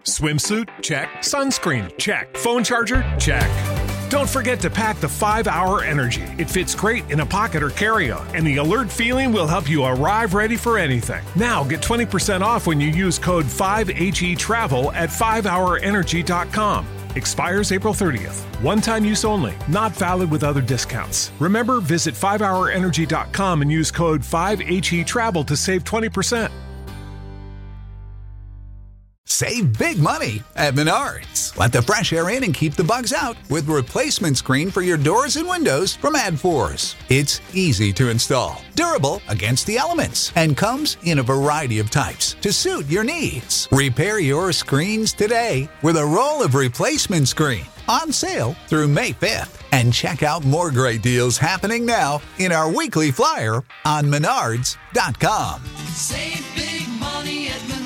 Swimsuit? Check. Sunscreen? Check. Phone charger? Check. Don't forget to pack the 5-Hour Energy. It fits great in a pocket or carry-on, and the alert feeling will help you arrive ready for anything. Now get 20% off when you use code 5HETRAVEL at 5hourenergy.com. Expires April 30th. One-time use only. Not valid with other discounts. Remember, visit 5hourenergy.com and use code 5HETRAVEL to save 20%. Save big money at Menards. Let the fresh air in and keep the bugs out with replacement screen for your doors and windows from AdForce. It's easy to install, durable against the elements, and comes in a variety of types to suit your needs. Repair your screens today with a roll of replacement screen on sale through May 5th. And check out more great deals happening now in our weekly flyer on Menards.com. Save big money at Menards.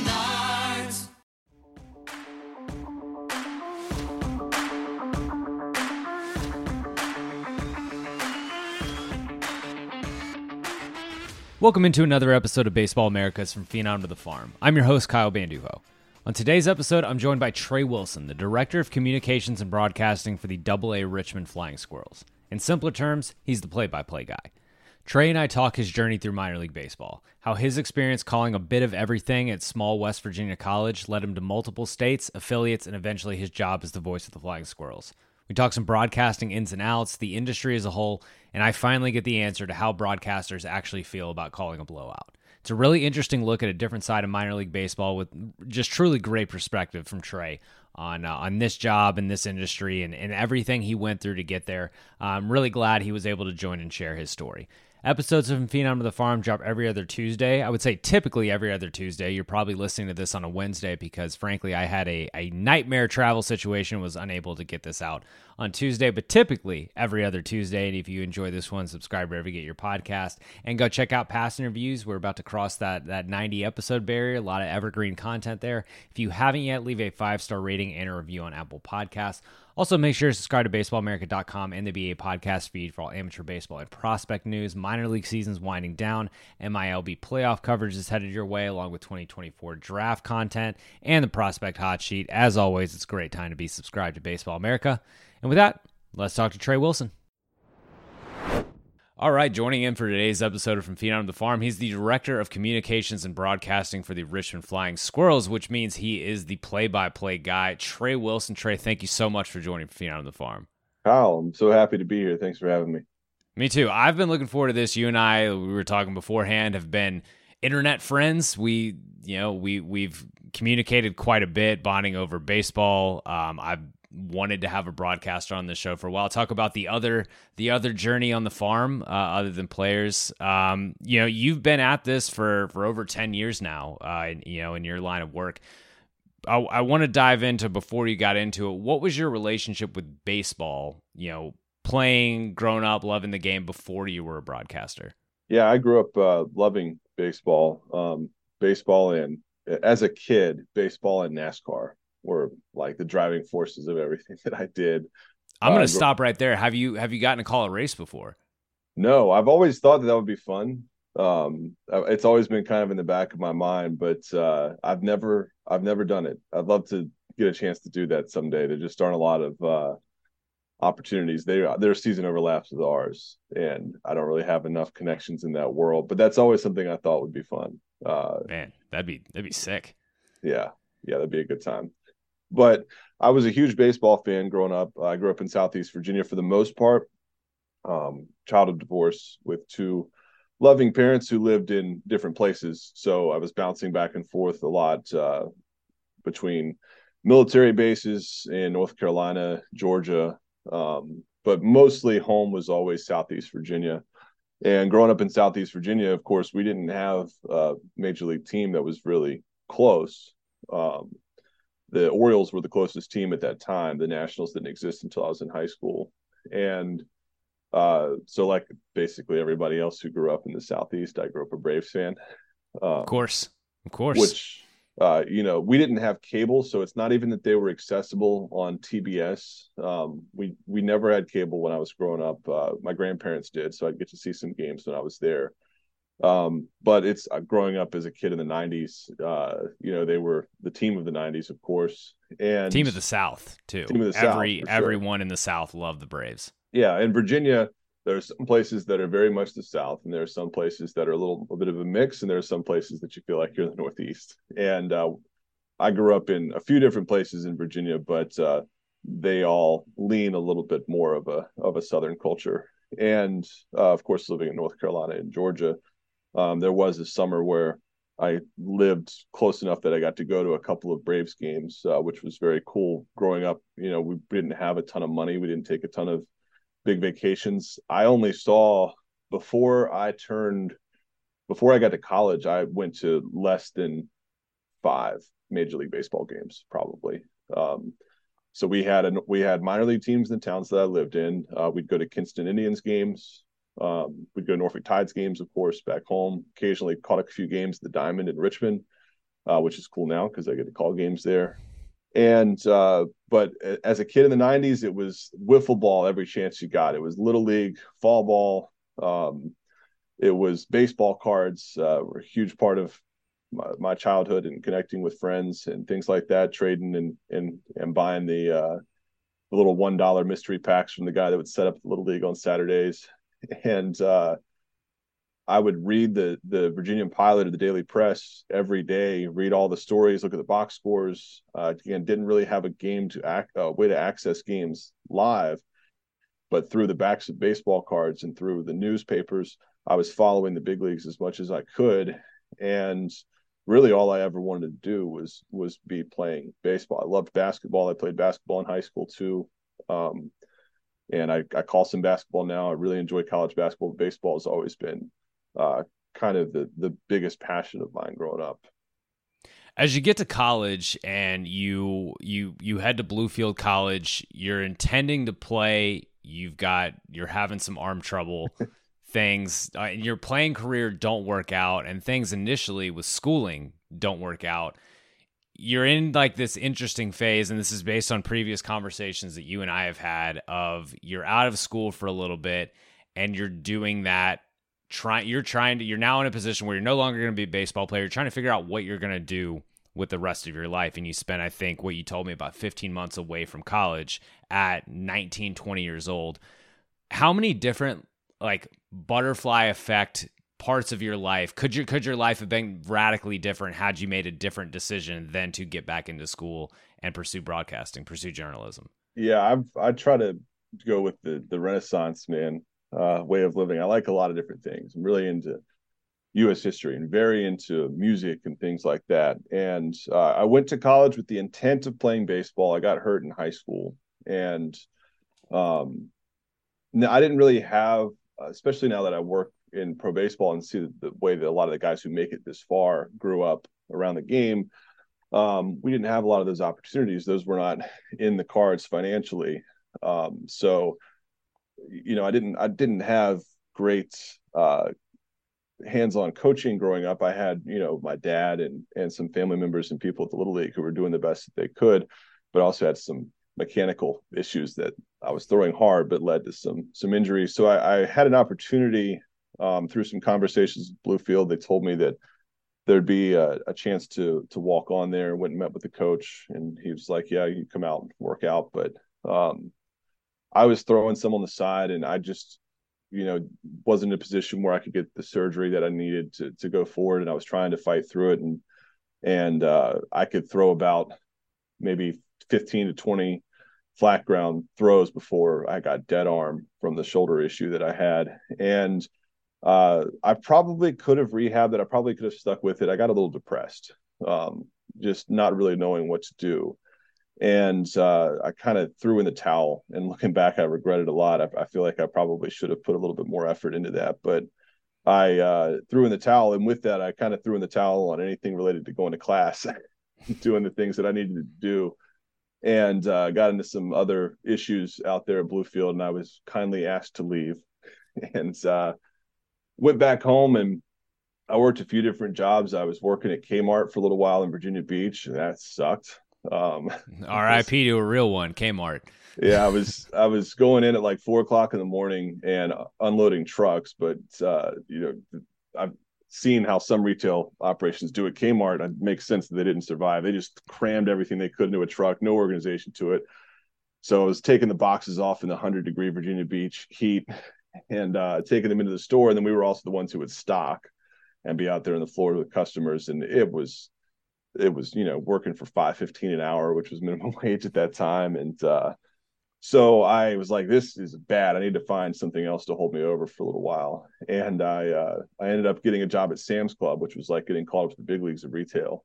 Welcome into another episode of Baseball Americas from Phenom to the Farm. I'm your host, Kyle Banduho. On today's episode, I'm joined by Trey Wilson, the Director of Communications and Broadcasting for the AA Richmond Flying Squirrels. In simpler terms, he's the play-by-play guy. Trey and I talk his journey through minor league baseball, how his experience calling a bit of everything at small West Virginia college led him to multiple states, affiliates, and eventually his job as the voice of the Flying Squirrels. We talk some broadcasting ins and outs, the industry as a whole, and I finally get the answer to how broadcasters actually feel about calling a blowout. It's a really interesting look at a different side of minor league baseball with just truly great perspective from Trey on this job and this industry and everything he went through to get there. I'm really glad he was able to join and share his story. Episodes of Phenom to the Farm drop every other Tuesday. I would say typically every other Tuesday. You're probably listening to this on a Wednesday because, frankly, I had a nightmare travel situation, was unable to get this out on Tuesday, but typically every other Tuesday. And if you enjoy this one, subscribe wherever you get your podcast and go check out past interviews. We're about to cross that 90 episode barrier. A lot of evergreen content there. If you haven't yet, leave a 5-star rating and a review on Apple Podcasts. Also, make sure to subscribe to BaseballAmerica.com and the BA podcast feed for all amateur baseball and prospect news. Minor league season's winding down. MILB playoff coverage is headed your way, along with 2024 draft content and the prospect hot sheet. As always, it's a great time to be subscribed to Baseball America. And with that, let's talk to Trey Wilson. All right, joining in for today's episode of From Phenom to the Farm, he's the Director of Communications and Broadcasting for the Richmond Flying Squirrels, which means he is the play-by-play guy. Trey Wilson. Trey, thank you so much for joining Phenom to the Farm. Kyle, I'm so happy to be here. Thanks for having me. Me too. I've been looking forward to this. You and I, we were talking beforehand, have been internet friends. We've communicated quite a bit, bonding over baseball. I've wanted to have a broadcaster on this show for a while, talk about the other journey on the farm, other than players. You've been at this for over 10 years now, in your line of work. I want to dive into, before you got into it, what was your relationship with baseball, playing, growing up, loving the game before you were a broadcaster? Yeah, I grew up loving baseball, and as a kid, baseball and NASCAR were like the driving forces of everything that I did. I'm going to stop right there. Have you gotten to call a race before? No, I've always thought that would be fun. It's always been kind of in the back of my mind, but I've never done it. I'd love to get a chance to do that someday. There just aren't a lot of opportunities. Their season overlaps with ours, and I don't really have enough connections in that world. But that's always something I thought would be fun. Man, that'd be sick. Yeah, that'd be a good time. But I was a huge baseball fan growing up. I grew up in Southeast Virginia for the most part. Child of divorce with two loving parents who lived in different places. So I was bouncing back and forth a lot between military bases in North Carolina, Georgia. But mostly home was always Southeast Virginia. And growing up in Southeast Virginia, of course, we didn't have a major league team that was really close. The Orioles were the closest team at that time. The Nationals didn't exist until I was in high school. And so like basically everybody else who grew up in the Southeast, I grew up a Braves fan. Of course. Which, we didn't have cable, so it's not even that they were accessible on TBS. We never had cable when I was growing up. My grandparents did, so I'd get to see some games when I was there. But it's growing up as a kid in the 90s. They were the team of the 90s, of course, and Team of the South too. team of the South. For sure. Everyone in the South loved the Braves. Yeah, in Virginia, there's some places that are very much the South, and there are some places that are a bit of a mix, and there are some places that you feel like you're in the Northeast. And I grew up in a few different places in Virginia, but they all lean a little bit more of a Southern culture. And of course, living in North Carolina and Georgia, there was a summer where I lived close enough that I got to go to a couple of Braves games, which was very cool. Growing up, we didn't have a ton of money. We didn't take a ton of big vacations. I only saw before I got to college, I went to less than 5 Major League Baseball games, probably. So we had minor league teams in the towns that I lived in. We'd go to Kinston Indians games. We'd go to Norfolk Tides games, of course, back home. Occasionally caught a few games at the Diamond in Richmond, which is cool now because I get to call games there. And but as a kid in the 90s, it was wiffle ball every chance you got. It was little league, fall ball. It was baseball cards were a huge part of my childhood and connecting with friends and things like that, trading and buying the little $1 mystery packs from the guy that would set up the little league on Saturdays. And I would read the Virginian Pilot or the Daily Press every day, read all the stories, look at the box scores. Again, didn't really have a way to access games live, but through the backs of baseball cards and through the newspapers, I was following the big leagues as much as I could. And really all I ever wanted to do was be playing baseball. I loved basketball. I played basketball in high school too. And I call some basketball now. I really enjoy college basketball. Baseball has always been kind of the biggest passion of mine growing up. As you get to college and you head to Bluefield College, you're intending to play. You're having some arm trouble. Things your playing career don't work out, and things initially with schooling don't work out. You're in like this interesting phase, and this is based on previous conversations that you and I have had of you're out of school for a little bit and you're doing that. You're now in a position where you're no longer going to be a baseball player. You're trying to figure out what you're going to do with the rest of your life. And you spent, I think what you told me, about 15 months away from college at 19, 20 years old. How many different like butterfly effect parts of your life could your life have been radically different had you made a different decision than to get back into school and pursue broadcasting, pursue journalism? Yeah, I try to go with the Renaissance man way of living. I like a lot of different things. I'm really into U.S. history and very into music and things like that. And I went to college with the intent of playing baseball. I got hurt in high school, and I didn't really have, especially now that I work in pro baseball and see the way that a lot of the guys who make it this far grew up around the game. We didn't have a lot of those opportunities. Those were not in the cards financially. So, I didn't have great hands-on coaching growing up. I had, my dad and some family members and people at the Little League who were doing the best that they could, but also had some mechanical issues that I was throwing hard, but led to some injuries. So I had an opportunity through some conversations with Bluefield. They told me that there'd be a chance to walk on there. Went and met with the coach, and he was like, yeah, you come out and work out. But I was throwing some on the side, and I just, wasn't in a position where I could get the surgery that I needed to go forward. And I was trying to fight through it. And I could throw about maybe 15 to 20 flat ground throws before I got dead arm from the shoulder issue that I had. And I probably could have rehabbed it. I probably could have stuck with it. I got a little depressed, just not really knowing what to do. And I kind of threw in the towel, and looking back, I regret it a lot. I feel like I probably should have put a little bit more effort into that, but I threw in the towel. And with that, I kind of threw in the towel on anything related to going to class, doing the things that I needed to do, and got into some other issues out there at Bluefield, and I was kindly asked to leave, and went back home, and I worked a few different jobs. I was working at Kmart for a little while in Virginia Beach, and that sucked. R.I.P. to a real one, Kmart. Yeah, I was going in at like 4:00 in the morning and unloading trucks, but seeing how some retail operations do it. Kmart, it makes sense that they didn't survive. They just crammed everything they could into a truck, no organization to it. So I was taking the boxes off in the 100-degree Virginia Beach heat and taking them into the store. And then we were also the ones who would stock and be out there in the floor with customers. And it was, working for $5.15 an hour, which was minimum wage at that time. And so I was like, this is bad. I need to find something else to hold me over for a little while. And I ended up getting a job at Sam's Club, which was like getting called up to the big leagues of retail.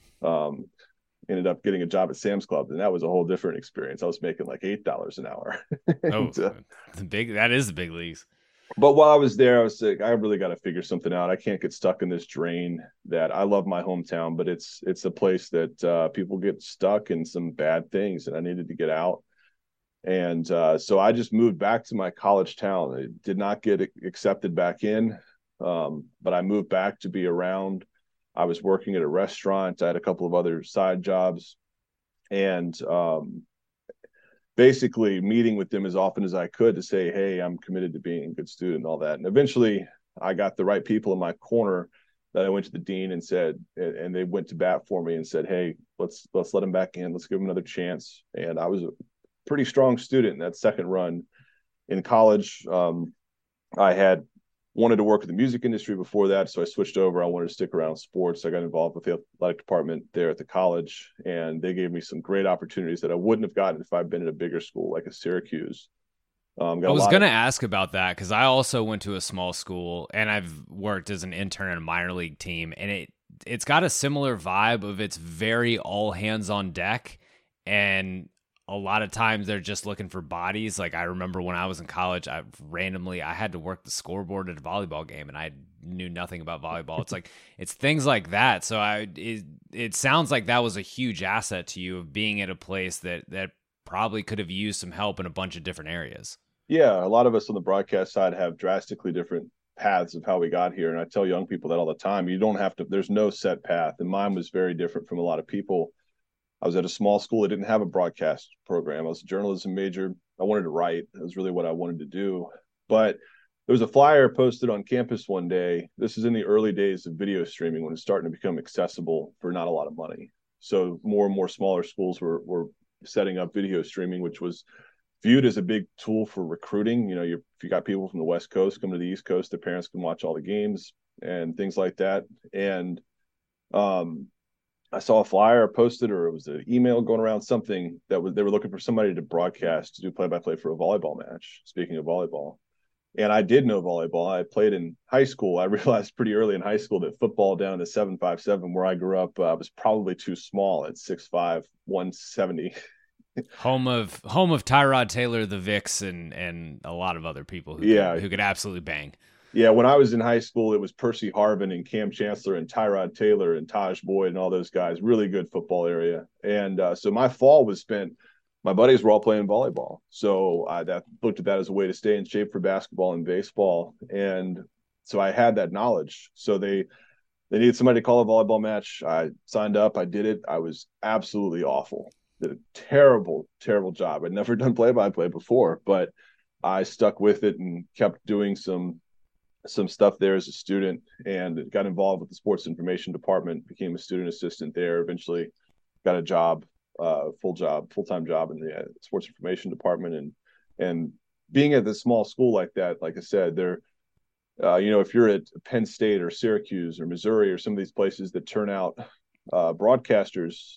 Ended up getting a job at Sam's Club, and that was a whole different experience. I was making like $8 an hour. And, that is the big leagues. But while I was there, I was like, I really got to figure something out. I can't get stuck in this drain. That I love my hometown, but it's a place that people get stuck in some bad things, and I needed to get out. And so I just moved back to my college town. I did not get accepted back in, but I moved back to be around. I was working at a restaurant. I had a couple of other side jobs, and basically meeting with them as often as I could to say, hey, I'm committed to being a good student and all that. And eventually I got the right people in my corner that I went to the dean and said, and they went to bat for me and said, hey, let's let him back in. Let's give him another chance. And I was a pretty strong student in that second run in college. I had wanted to work in the music industry before that, so I switched over. I wanted to stick around sports. I got involved with the athletic department there at the college, and they gave me some great opportunities that I wouldn't have gotten if I'd been at a bigger school like a Syracuse. I was going to ask about that because I also went to a small school, and I've worked as an intern in a minor league team, and it's got a similar vibe of it's very all hands on deck, and a lot of times they're just looking for bodies. Like I remember when I was in college, I had to work the scoreboard at a volleyball game, and I knew nothing about volleyball. It's like it's things like that. So it sounds like that was a huge asset to you of being at a place that probably could have used some help in a bunch of different areas. Yeah, a lot of us on the broadcast side have drastically different paths of how we got here, and I tell young people that all the time. You don't have to. There's no set path, and mine was very different from a lot of people. I was at a small school that didn't have a broadcast program. I was a journalism major. I wanted to write. That was really what I wanted to do. But there was a flyer posted on campus one day. This is in the early days of video streaming when it's starting to become accessible for not a lot of money. So more and more smaller schools were setting up video streaming, which was viewed as a big tool for recruiting. If you got people from the West Coast come to the East Coast, their parents can watch all the games and things like that. And I saw a flyer posted, or it was an email going around, something they were looking for somebody to broadcast, to do play-by-play for a volleyball match. Speaking of volleyball, and I did know volleyball. I played in high school. I realized pretty early in high school that football down in the 757 where I grew up was probably too small at 6'5", 170. Home of Tyrod Taylor, the Vicks, and a lot of other people who could absolutely bang. Yeah, when I was in high school, it was Percy Harvin and Cam Chancellor and Tyrod Taylor and Taj Boyd and all those guys. Really good football area. And so my fall was spent, my buddies were all playing volleyball. So I looked at that as a way to stay in shape for basketball and baseball. And so I had that knowledge. So they needed somebody to call a volleyball match. I signed up. I did it. I was absolutely awful. Did a terrible, terrible job. I'd never done play-by-play before, but I stuck with it and kept doing some stuff there as a student, and got involved with the sports information department, became a student assistant there, eventually got a job, full-time job in the sports information department. And being at this small school like that, like I said, there, if you're at Penn State or Syracuse or Missouri or some of these places that turn out broadcasters,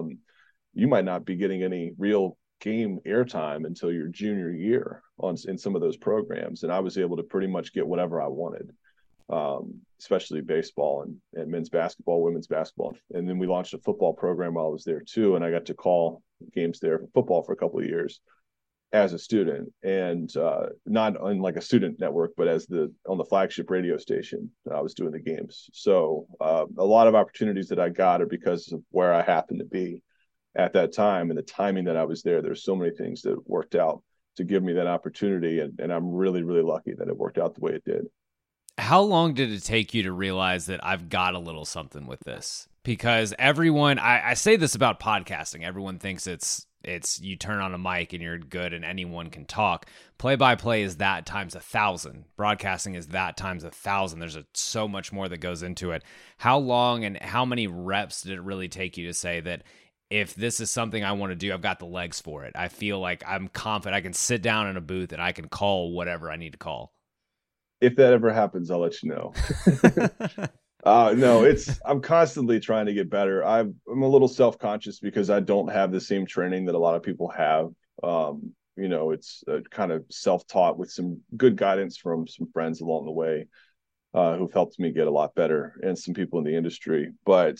you might not be getting any real game airtime until your junior year in some of those programs. And I was able to pretty much get whatever I wanted, especially baseball and men's basketball, women's basketball. And then we launched a football program while I was there too. And I got to call games there for football for a couple of years as a student, and not on like a student network, but on the flagship radio station, I was doing the games. So a lot of opportunities that I got are because of where I happened to be at that time and the timing that I was there. There's so many things that worked out to give me that opportunity. And I'm really, really lucky that it worked out the way it did. How long did it take you to realize that I've got a little something with this? Because everyone, I say this about podcasting, everyone thinks it's it's you turn on a mic and you're good and anyone can talk. Play-by-play is that times 1,000. Broadcasting is that times 1,000. There's so much more that goes into it. How long and how many reps did it really take you to say that if this is something I want to do, I've got the legs for it? I feel like I'm confident I can sit down in a booth and I can call whatever I need to call. If that ever happens, I'll let you know. No, I'm constantly trying to get better. I'm a little self-conscious because I don't have the same training that a lot of people have. It's kind of self-taught with some good guidance from some friends along the way who've helped me get a lot better, and some people in the industry. But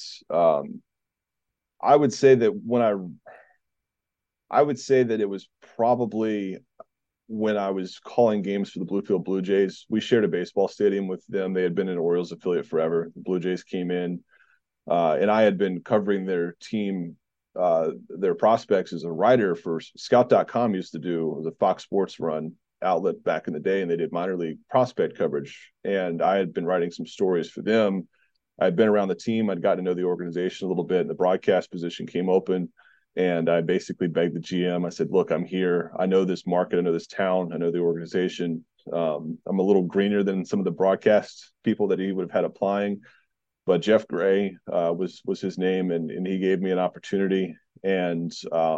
I would say that I would say that it was probably when I was calling games for the Bluefield Blue Jays. We shared a baseball stadium with them. They had been an Orioles affiliate forever. The Blue Jays came in, and I had been covering their team, their prospects as a writer for Scout.com. Used to do the Fox Sports run outlet back in the day, and they did minor league prospect coverage. And I had been writing some stories for them. I'd been around the team. I'd gotten to know the organization a little bit, and the broadcast position came open. And I basically begged the GM. I said, look, I'm here. I know this market. I know this town. I know the organization. I'm a little greener than some of the broadcast people that he would have had applying. But Jeff Gray was his name, and he gave me an opportunity. And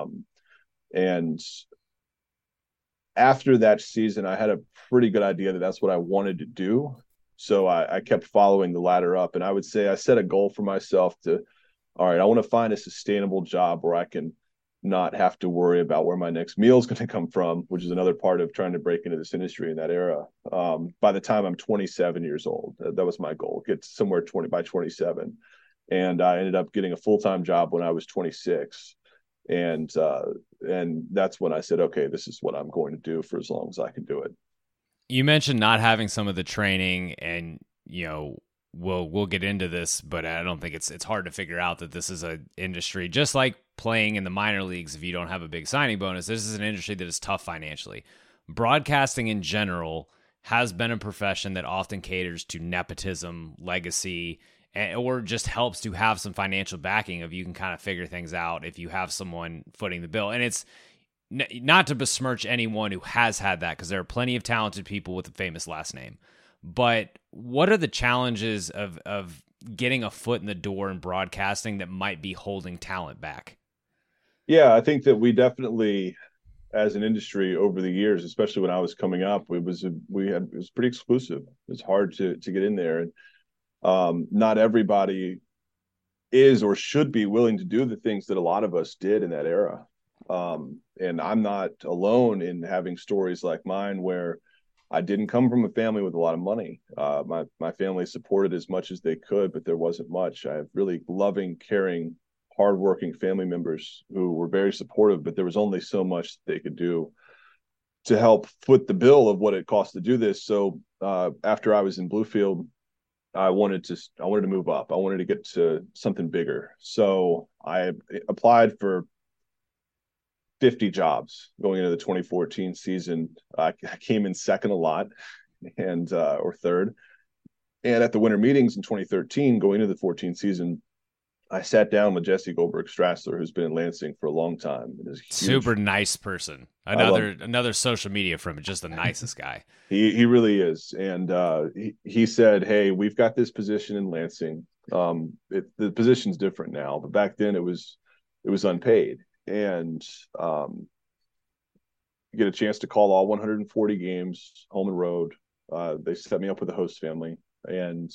after that season, I had a pretty good idea that that's what I wanted to do. So I kept following the ladder up. And I would say I set a goal for myself to, all right, I want to find a sustainable job where I can not have to worry about where my next meal is going to come from, which is another part of trying to break into this industry in that era. By the time I'm 27 years old, that was my goal, get somewhere by 27. And I ended up getting a full-time job when I was 26. And that's when I said, okay, this is what I'm going to do for as long as I can do it. You mentioned not having some of the training, and, we'll get into this, but I don't think it's hard to figure out that this is an industry, just like playing in the minor leagues. If you don't have a big signing bonus, this is an industry that is tough financially. Broadcasting in general has been a profession that often caters to nepotism, legacy, or just helps to have some financial backing of you can kind of figure things out if you have someone footing the bill. And it's not to besmirch anyone who has had that, because there are plenty of talented people with a famous last name. But what are the challenges of getting a foot in the door in broadcasting that might be holding talent back? Yeah, I think that we definitely, as an industry over the years, especially when I was coming up, it was pretty exclusive. It's hard to get in there, and not everybody is or should be willing to do the things that a lot of us did in that era. And I'm not alone in having stories like mine where I didn't come from a family with a lot of money. My family supported as much as they could, but there wasn't much. I have really loving, caring, hardworking family members who were very supportive, but there was only so much they could do to help foot the bill of what it cost to do this. So after I was in Bluefield, I wanted to move up. I wanted to get to something bigger. So I applied for 50 jobs going into the 2014 season. I came in second a lot, or third. And at the winter meetings in 2013, going into the 14 season, I sat down with Jesse Goldberg Strassler, who's been in Lansing for a long time. Super nice person. Another social media from it, just the nicest guy. He really is. And he said, hey, we've got this position in Lansing. The position's different now, but back then it was unpaid. And you get a chance to call all 140 games, home and road. They set me up with a host family, and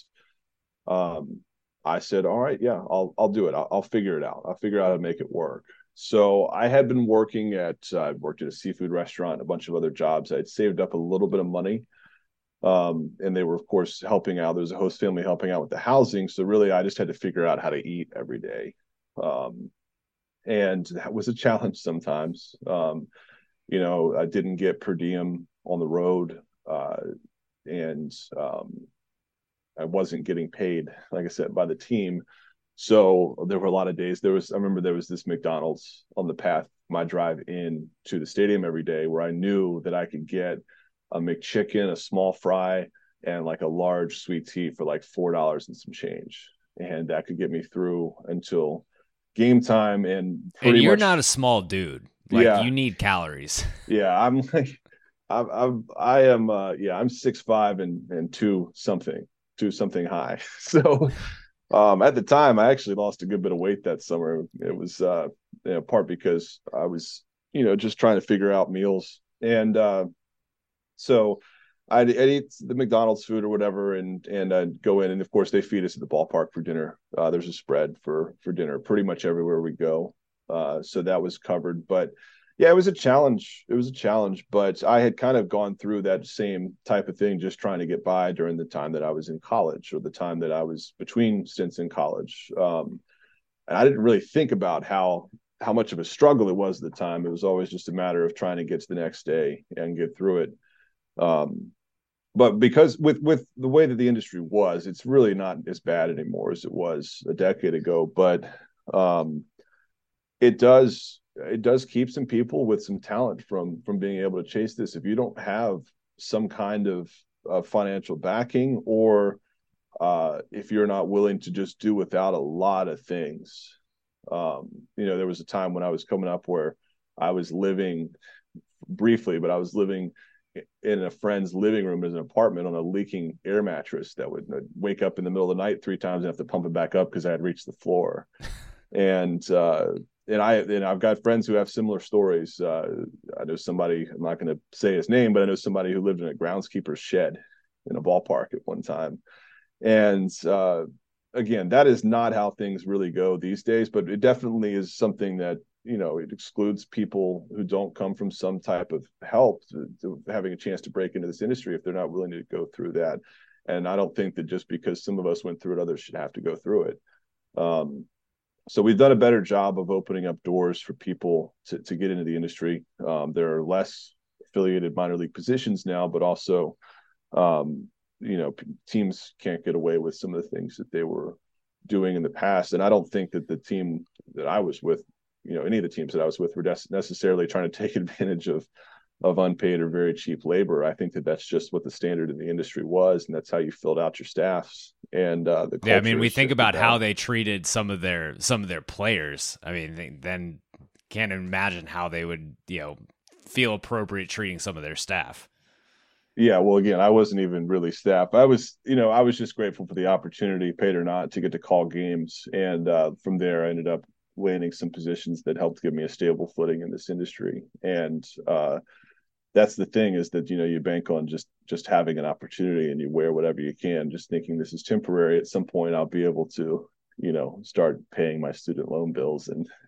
I said, all right, yeah, I'll do it. I'll figure it out. I'll figure out how to make it work. So I had been working I worked at a seafood restaurant, a bunch of other jobs. I'd saved up a little bit of money. And they were, of course, helping out. There was a host family helping out with the housing. So really, I just had to figure out how to eat every day. And that was a challenge sometimes. I didn't get per diem on the road, and I wasn't getting paid, like I said, by the team. So there were a lot of days. I remember there was this McDonald's on the path, my drive in to the stadium every day, where I knew that I could get a McChicken, a small fry, and like a large sweet tea for like $4 and some change. And that could get me through until game time. And you're not a small dude. Like Yeah. you need calories. Yeah. I'm like, I am, I'm 6'5" and two something high. So, at the time I actually lost a good bit of weight that summer. It was, part because I was, just trying to figure out meals. And, so I'd eat the McDonald's food or whatever, and I'd go in, and of course they feed us at the ballpark for dinner. There's a spread for dinner pretty much everywhere we go, so that was covered. But yeah, it was a challenge. It was a challenge, but I had kind of gone through that same type of thing, just trying to get by during the time that I was in college or the time that I was between stints in college. And I didn't really think about how much of a struggle it was at the time. It was always just a matter of trying to get to the next day and get through it. But because with the way that the industry was, it's really not as bad anymore as it was a decade ago. But it does keep some people with some talent from being able to chase this. If you don't have some kind of financial backing, or if you're not willing to just do without a lot of things, there was a time when I was coming up where I was living briefly, but I was living in a friend's living room as an apartment on a leaking air mattress that would wake up in the middle of the night 3 times and have to pump it back up because I had reached the floor. And I've got friends who have similar stories. I know somebody, I'm not going to say his name, but I know somebody who lived in a groundskeeper's shed in a ballpark at one time. And again, that is not how things really go these days, but it definitely is something that, it excludes people who don't come from some type of help to having a chance to break into this industry if they're not willing to go through that. And I don't think that just because some of us went through it, others should have to go through it. So we've done a better job of opening up doors for people to get into the industry. There are less affiliated minor league positions now, but also, teams can't get away with some of the things that they were doing in the past. And I don't think that the team that I was with, any of the teams that I was with were necessarily trying to take advantage of unpaid or very cheap labor. I think that that's just what the standard in the industry was, and that's how you filled out your staffs. And I mean, we think about how they treated some of their players. I mean, then can't imagine how they would, feel appropriate treating some of their staff. Yeah, well, again, I wasn't even really staff. I was just grateful for the opportunity, paid or not, to get to call games, and from there, I ended up landing some positions that helped give me a stable footing in this industry. And that's the thing, is that you bank on just having an opportunity, and you wear whatever you can, just thinking this is temporary. At some point I'll be able to start paying my student loan bills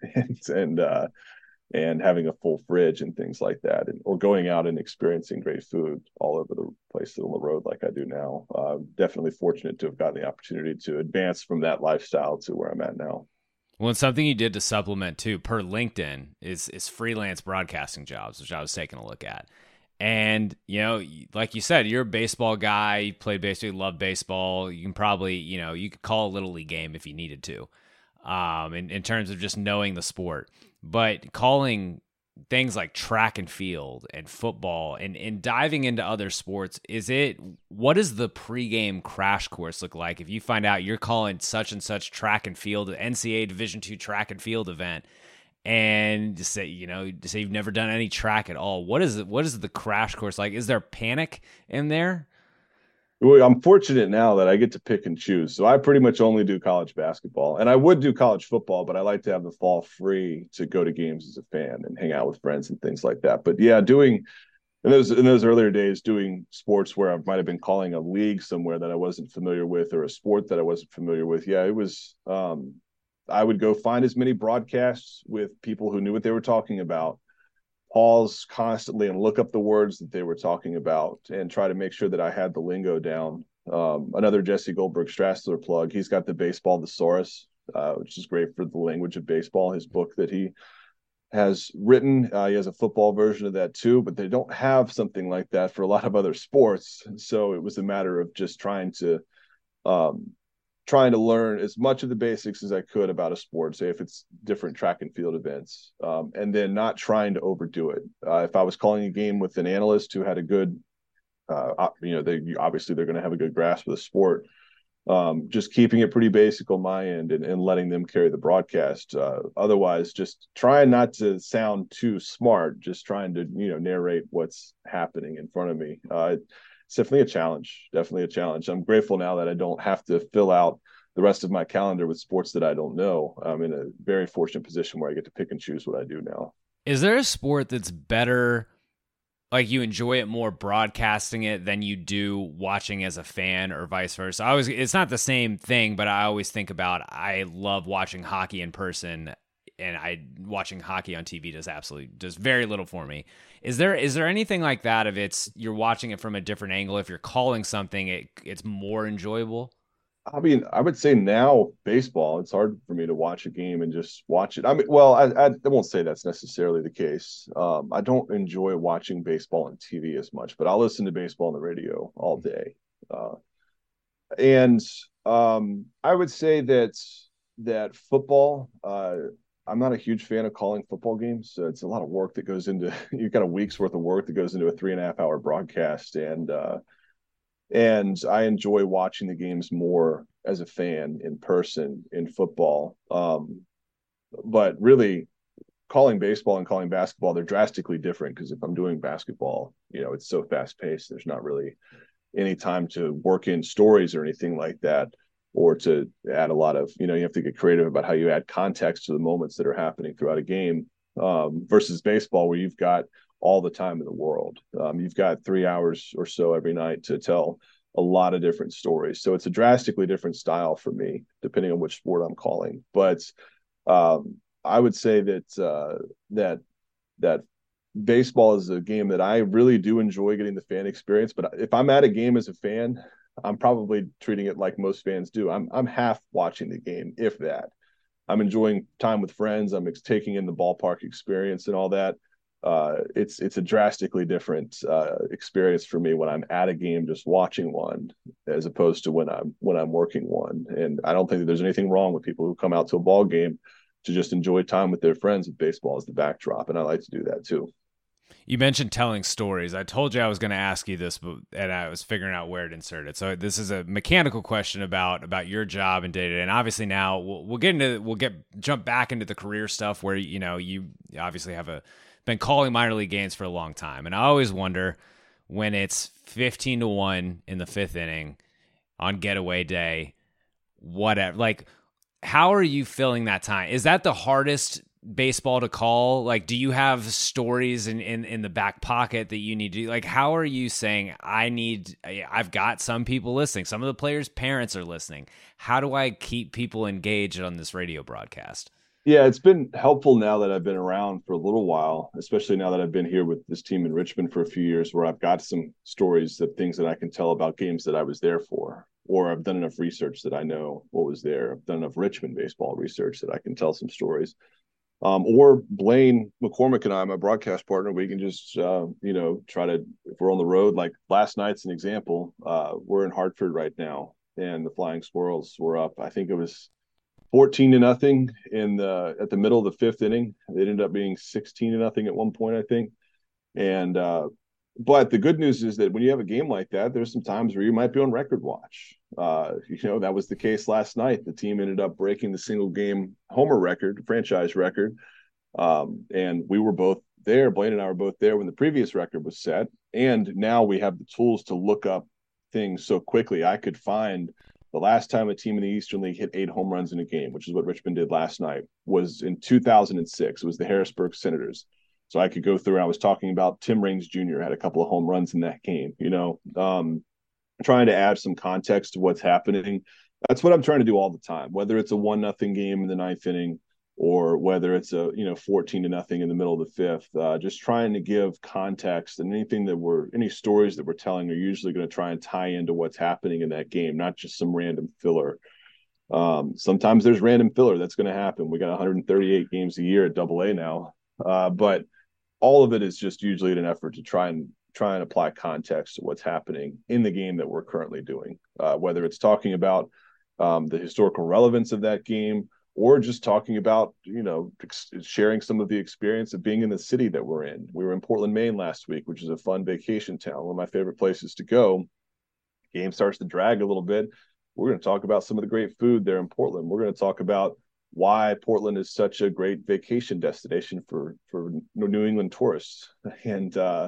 and having a full fridge and things like that, or going out and experiencing great food all over the place on the road like I do now. Definitely fortunate to have gotten the opportunity to advance from that lifestyle to where I'm at now. Well, and something you did to supplement too, per LinkedIn, is freelance broadcasting jobs, which I was taking a look at. And, like you said, you're a baseball guy, you played baseball, you love baseball. You can probably, you could call a little league game if you needed to, in terms of just knowing the sport. But calling things like track and field and football and diving into other sports, what does the pregame crash course look like if you find out you're calling such and such track and field, NCAA Division II track and field event, and just say you've never done any track at all? What is the crash course like? Is there panic in there? Well, I'm fortunate now that I get to pick and choose. So I pretty much only do college basketball, and I would do college football, but I like to have the fall free to go to games as a fan and hang out with friends and things like that. But yeah, doing in those earlier days, doing sports where I might have been calling a league somewhere that I wasn't familiar with, or a sport that I wasn't familiar with. Yeah, it was, I would go find as many broadcasts with people who knew what they were talking about, pause constantly and look up the words that they were talking about, and try to make sure that I had the lingo down. Another Jesse Goldberg Strassler plug. He's got the Baseball Thesaurus, which is great for the language of baseball. His book that he has written, he has a football version of that too, but they don't have something like that for a lot of other sports. So it was a matter of just trying to learn as much of the basics as I could about a sport, say if it's different track and field events, and then not trying to overdo it. If I was calling a game with an analyst who had a good, they're going to have a good grasp of the sport, Just keeping it pretty basic on my end and letting them carry the broadcast. Otherwise, just trying not to sound too smart, just trying to, narrate what's happening in front of me. It's definitely a challenge. Definitely a challenge. I'm grateful now that I don't have to fill out the rest of my calendar with sports that I don't know. I'm in a very fortunate position where I get to pick and choose what I do now. Is there a sport that's better, like you enjoy it more broadcasting it than you do watching as a fan, or vice versa? It's not the same thing, but I always think about, I love watching hockey in person, and watching hockey on TV does very little for me. Is there anything like that, if you're watching it from a different angle, if you're calling something, it's more enjoyable? I mean, I would say now baseball, it's hard for me to watch a game and just watch it. I mean, well, I won't say that's necessarily the case. I don't enjoy watching baseball on TV as much, but I'll listen to baseball on the radio all day. And I would say that football, I'm not a huge fan of calling football games. So it's a lot of work that goes into, you've got a week's worth of work that goes into a 3.5 hour broadcast. And I enjoy watching the games more as a fan in person in football. But really, calling baseball and calling basketball, they're drastically different, because if I'm doing basketball, it's so fast paced. There's not really any time to work in stories or anything like that, or to add a lot of, you have to get creative about how you add context to the moments that are happening throughout a game, versus baseball, where you've got all the time in the world. You've got 3 hours or so every night to tell a lot of different stories. So it's a drastically different style for me, depending on which sport I'm calling. But I would say that baseball is a game that I really do enjoy getting the fan experience. But if I'm at a game as a fan, I'm probably treating it like most fans do. I'm half watching the game, if that. I'm enjoying time with friends. I'm taking in the ballpark experience and all that. It's a drastically different experience for me when I'm at a game just watching one, as opposed to when I'm working one. And I don't think that there's anything wrong with people who come out to a ball game to just enjoy time with their friends with baseball as the backdrop, and I like to do that too. You mentioned telling stories. I told you I was going to ask you this, and I was figuring out where to insert it. So this is a mechanical question about your job and day-to-day. And obviously now we'll jump back into the career stuff, where you obviously been calling minor league games for a long time. And I always wonder, when it's 15-1 in the 5th inning on getaway day, whatever, like, how are you filling that time? Is that the hardest baseball to call? Like, do you have stories in the back pocket that you need to do? Like, how are you saying, I've got some people listening, some of the players' parents are listening. How do I keep people engaged on this radio broadcast? Yeah, it's been helpful now that I've been around for a little while, especially now that I've been here with this team in Richmond for a few years, where I've got some stories of things that I can tell about games that I was there for, or I've done enough research that I know what was there. I've done enough Richmond baseball research that I can tell some stories. Or Blaine McCormick and I, my broadcast partner, we can just, try to, if we're on the road, like last night's an example, we're in Hartford right now, and the Flying Squirrels were up. I think it was 14-0 at the middle of the 5th inning. It ended up being 16-0 at one point, I think. And but the good news is that when you have a game like that, there's some times where you might be on record watch. That was the case last night. The team ended up breaking the single game homer record, franchise record. And we were both there. Blaine and I were both there when the previous record was set. And now we have the tools to look up things so quickly. I could find the last time a team in the Eastern League hit 8 home runs in a game, which is what Richmond did last night, was in 2006. It was the Harrisburg Senators. So I could go through, and I was talking about Tim Raines Jr. had a couple of home runs in that game, trying to add some context to what's happening. That's what I'm trying to do all the time, whether it's a 1-0 game in the 9th inning, or whether it's a 14-0 in the middle of the 5th. Just trying to give context, and any stories that we're telling are usually going to try and tie into what's happening in that game, not just some random filler. Sometimes there's random filler that's going to happen. We got 138 games a year at AA now, but all of it is just usually in an effort to try and apply context to what's happening in the game that we're currently doing, whether it's talking about the historical relevance of that game, or just talking about, sharing some of the experience of being in the city that we're in. We were in Portland, Maine last week, which is a fun vacation town, one of my favorite places to go. Game starts to drag a little bit. We're going to talk about some of the great food there in Portland. We're going to talk about why Portland is such a great vacation destination for New England tourists, but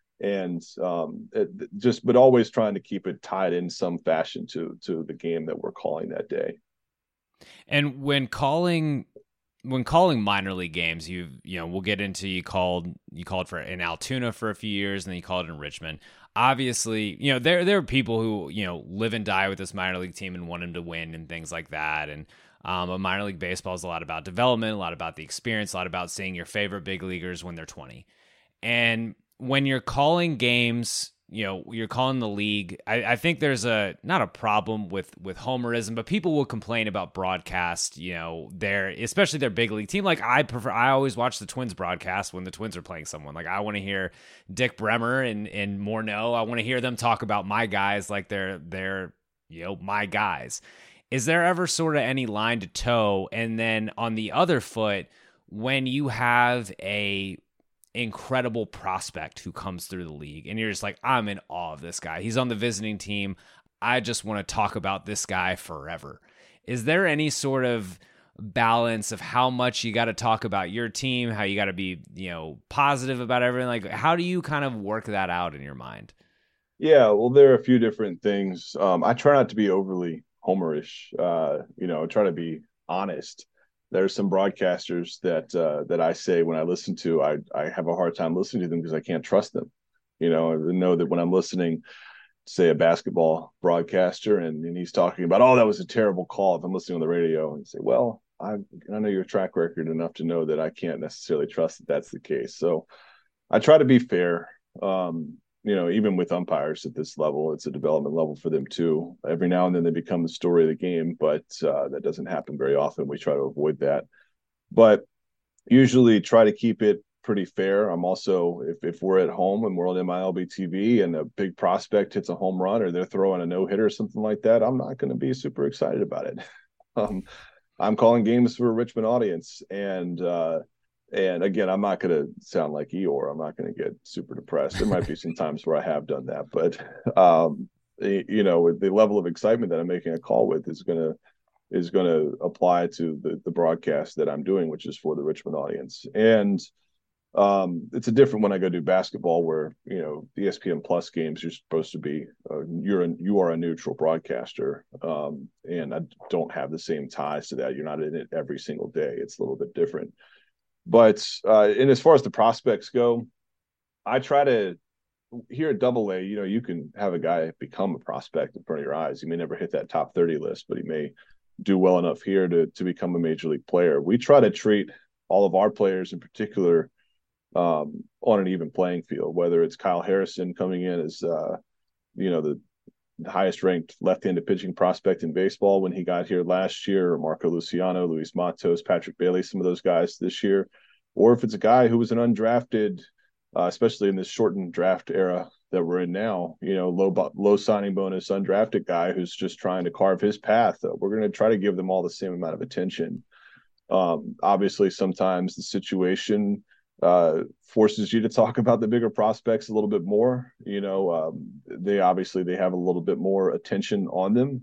always trying to keep it tied in some fashion to the game that we're calling that day. And when calling minor league games, we'll get into, you called for in Altoona for a few years, and then you called it in Richmond. Obviously, there are people who, live and die with this minor league team and want them to win and things like that. And a minor league baseball is a lot about development, a lot about the experience, a lot about seeing your favorite big leaguers when they're 20. And when you're calling games, you're calling the league, I think there's not a problem with homerism, but people will complain about broadcast, especially their big league team. Like I always watch the Twins broadcast when the Twins are playing someone. Like I want to hear Dick Bremer and Morneau. I want to hear them talk about my guys like they're my guys. Is there ever sort of any line to toe? And then on the other foot, when you have a incredible prospect who comes through the league and you're just like, I'm in awe of this guy, he's on the visiting team, I just want to talk about this guy forever. Is there any sort of balance of how much you got to talk about your team, how you got to be, positive about everything? Like, how do you kind of work that out in your mind? Yeah, well, there are a few different things. I try not to be overly homerish, try to be honest. There's some broadcasters that I say when I listen to, I have a hard time listening to them because I can't trust them. I know that when I'm listening, say a basketball broadcaster, and he's talking about, oh, that was a terrible call. If I'm listening on the radio and say, well, I know your track record enough to know that I can't necessarily trust that that's the case. So I try to be fair. Even with umpires at this level, it's a development level for them too. Every now and then they become the story of the game, but that doesn't happen very often. We try to avoid that, but usually try to keep it pretty fair. I'm also, if we're at home and we're on MILB TV and a big prospect hits a home run or they're throwing a no-hitter or something like that, I'm not going to be super excited about it. I'm calling games for a Richmond audience, and again, I'm not going to sound like Eeyore. I'm not going to get super depressed. There might be some times where I have done that, but with the level of excitement that I'm making a call with is going to apply to the broadcast that I'm doing, which is for the Richmond audience. And it's a different when I go do basketball, where the ESPN Plus games, you're supposed to be you are a neutral broadcaster, and I don't have the same ties to that. You're not in it every single day. It's a little bit different. But and as far as the prospects go, I try to, here at AA, you can have a guy become a prospect in front of your eyes. He may never hit that top 30 list, but he may do well enough here to become a major league player. We try to treat all of our players in particular on an even playing field, whether it's Kyle Harrison coming in as, the highest ranked left-handed pitching prospect in baseball when he got here last year, or Marco Luciano, Luis Matos, Patrick Bailey, some of those guys this year, or if it's a guy who was an undrafted, especially in this shortened draft era that we're in now, low signing bonus, undrafted guy who's just trying to carve his path. We're going to try to give them all the same amount of attention. Obviously, sometimes the situation forces you to talk about the bigger prospects a little bit more. They have a little bit more attention on them.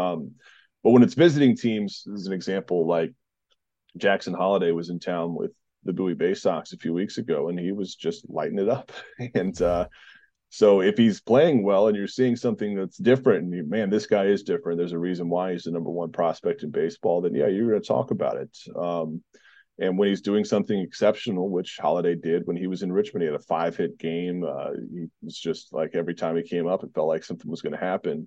But when it's visiting teams, as an example, like Jackson Holliday was in town with the Bowie Bay Sox a few weeks ago, and he was just lighting it up. And so if he's playing well and you're seeing something that's different, and man, this guy is different, there's a reason why he's the number one prospect in baseball, then yeah, you're going to talk about it. And when he's doing something exceptional, which Holliday did when he was in Richmond, he had a 5-hit game. He was just like, every time he came up, it felt like something was going to happen.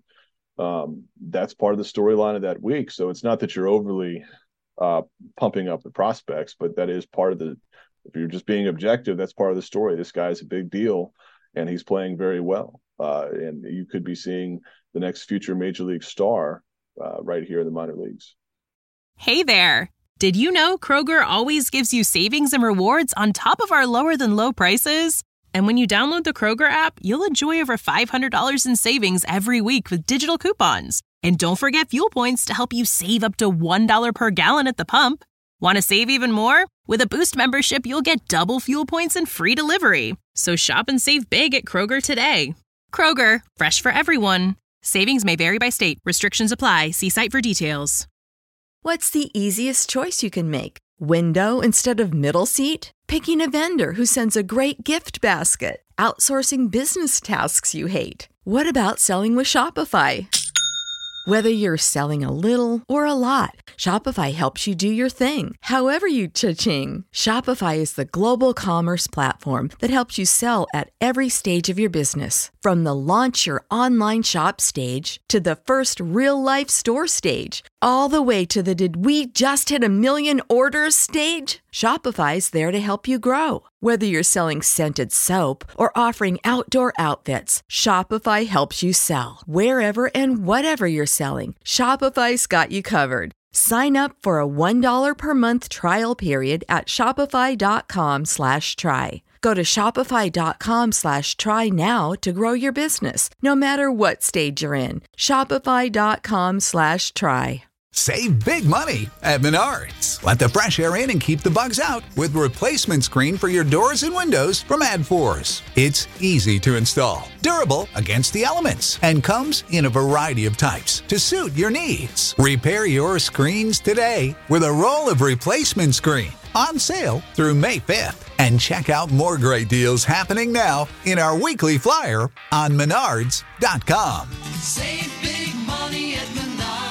That's part of the storyline of that week. So it's not that you're overly pumping up the prospects, but that is part of if you're just being objective, that's part of the story. This guy's a big deal and he's playing very well. And you could be seeing the next future major league star right here in the minor leagues. Hey there. Did you know Kroger always gives you savings and rewards on top of our lower than low prices? And when you download the Kroger app, you'll enjoy over $500 in savings every week with digital coupons. And don't forget fuel points to help you save up to $1 per gallon at the pump. Want to save even more? With a Boost membership, you'll get double fuel points and free delivery. So shop and save big at Kroger today. Kroger, fresh for everyone. Savings may vary by state. Restrictions apply. See site for details. What's the easiest choice you can make? Window instead of middle seat? Picking a vendor who sends a great gift basket? Outsourcing business tasks you hate? What about selling with Shopify? Whether you're selling a little or a lot, Shopify helps you do your thing, however you cha-ching. Shopify is the global commerce platform that helps you sell at every stage of your business. From the launch your online shop stage to the first real-life store stage, all the way to the did we just hit a million orders stage. Shopify's there to help you grow. Whether you're selling scented soap or offering outdoor outfits, Shopify helps you sell. Wherever and whatever you're selling, Shopify's got you covered. Sign up for a $1 per month trial period at shopify.com/try. Go to shopify.com/try now to grow your business, no matter what stage you're in. Shopify.com/try. Save big money at Menards. Let the fresh air in and keep the bugs out with replacement screen for your doors and windows from AdForce. It's easy to install, durable against the elements, and comes in a variety of types to suit your needs. Repair your screens today with a roll of replacement screen on sale through May 5th. And check out more great deals happening now in our weekly flyer on Menards.com. Save big money at Menards.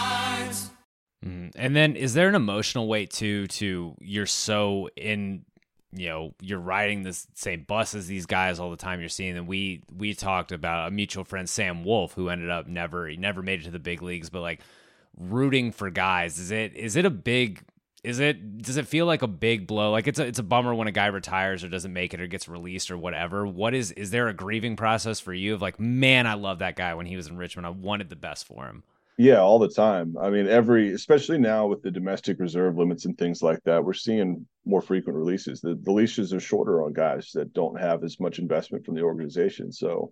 And then is there an emotional weight to you're so in, you're riding this same bus as these guys all the time, you're seeing them. We talked about a mutual friend, Sam Wolf, who ended up never made it to the big leagues, but like rooting for guys. Does it feel like a big blow? Like it's a bummer when a guy retires or doesn't make it or gets released or whatever. Is there a grieving process for you of like, man, I love that guy when he was in Richmond. I wanted the best for him. Yeah, all the time. I mean, especially now with the domestic reserve limits and things like that, we're seeing more frequent releases. The leashes are shorter on guys that don't have as much investment from the organization. So,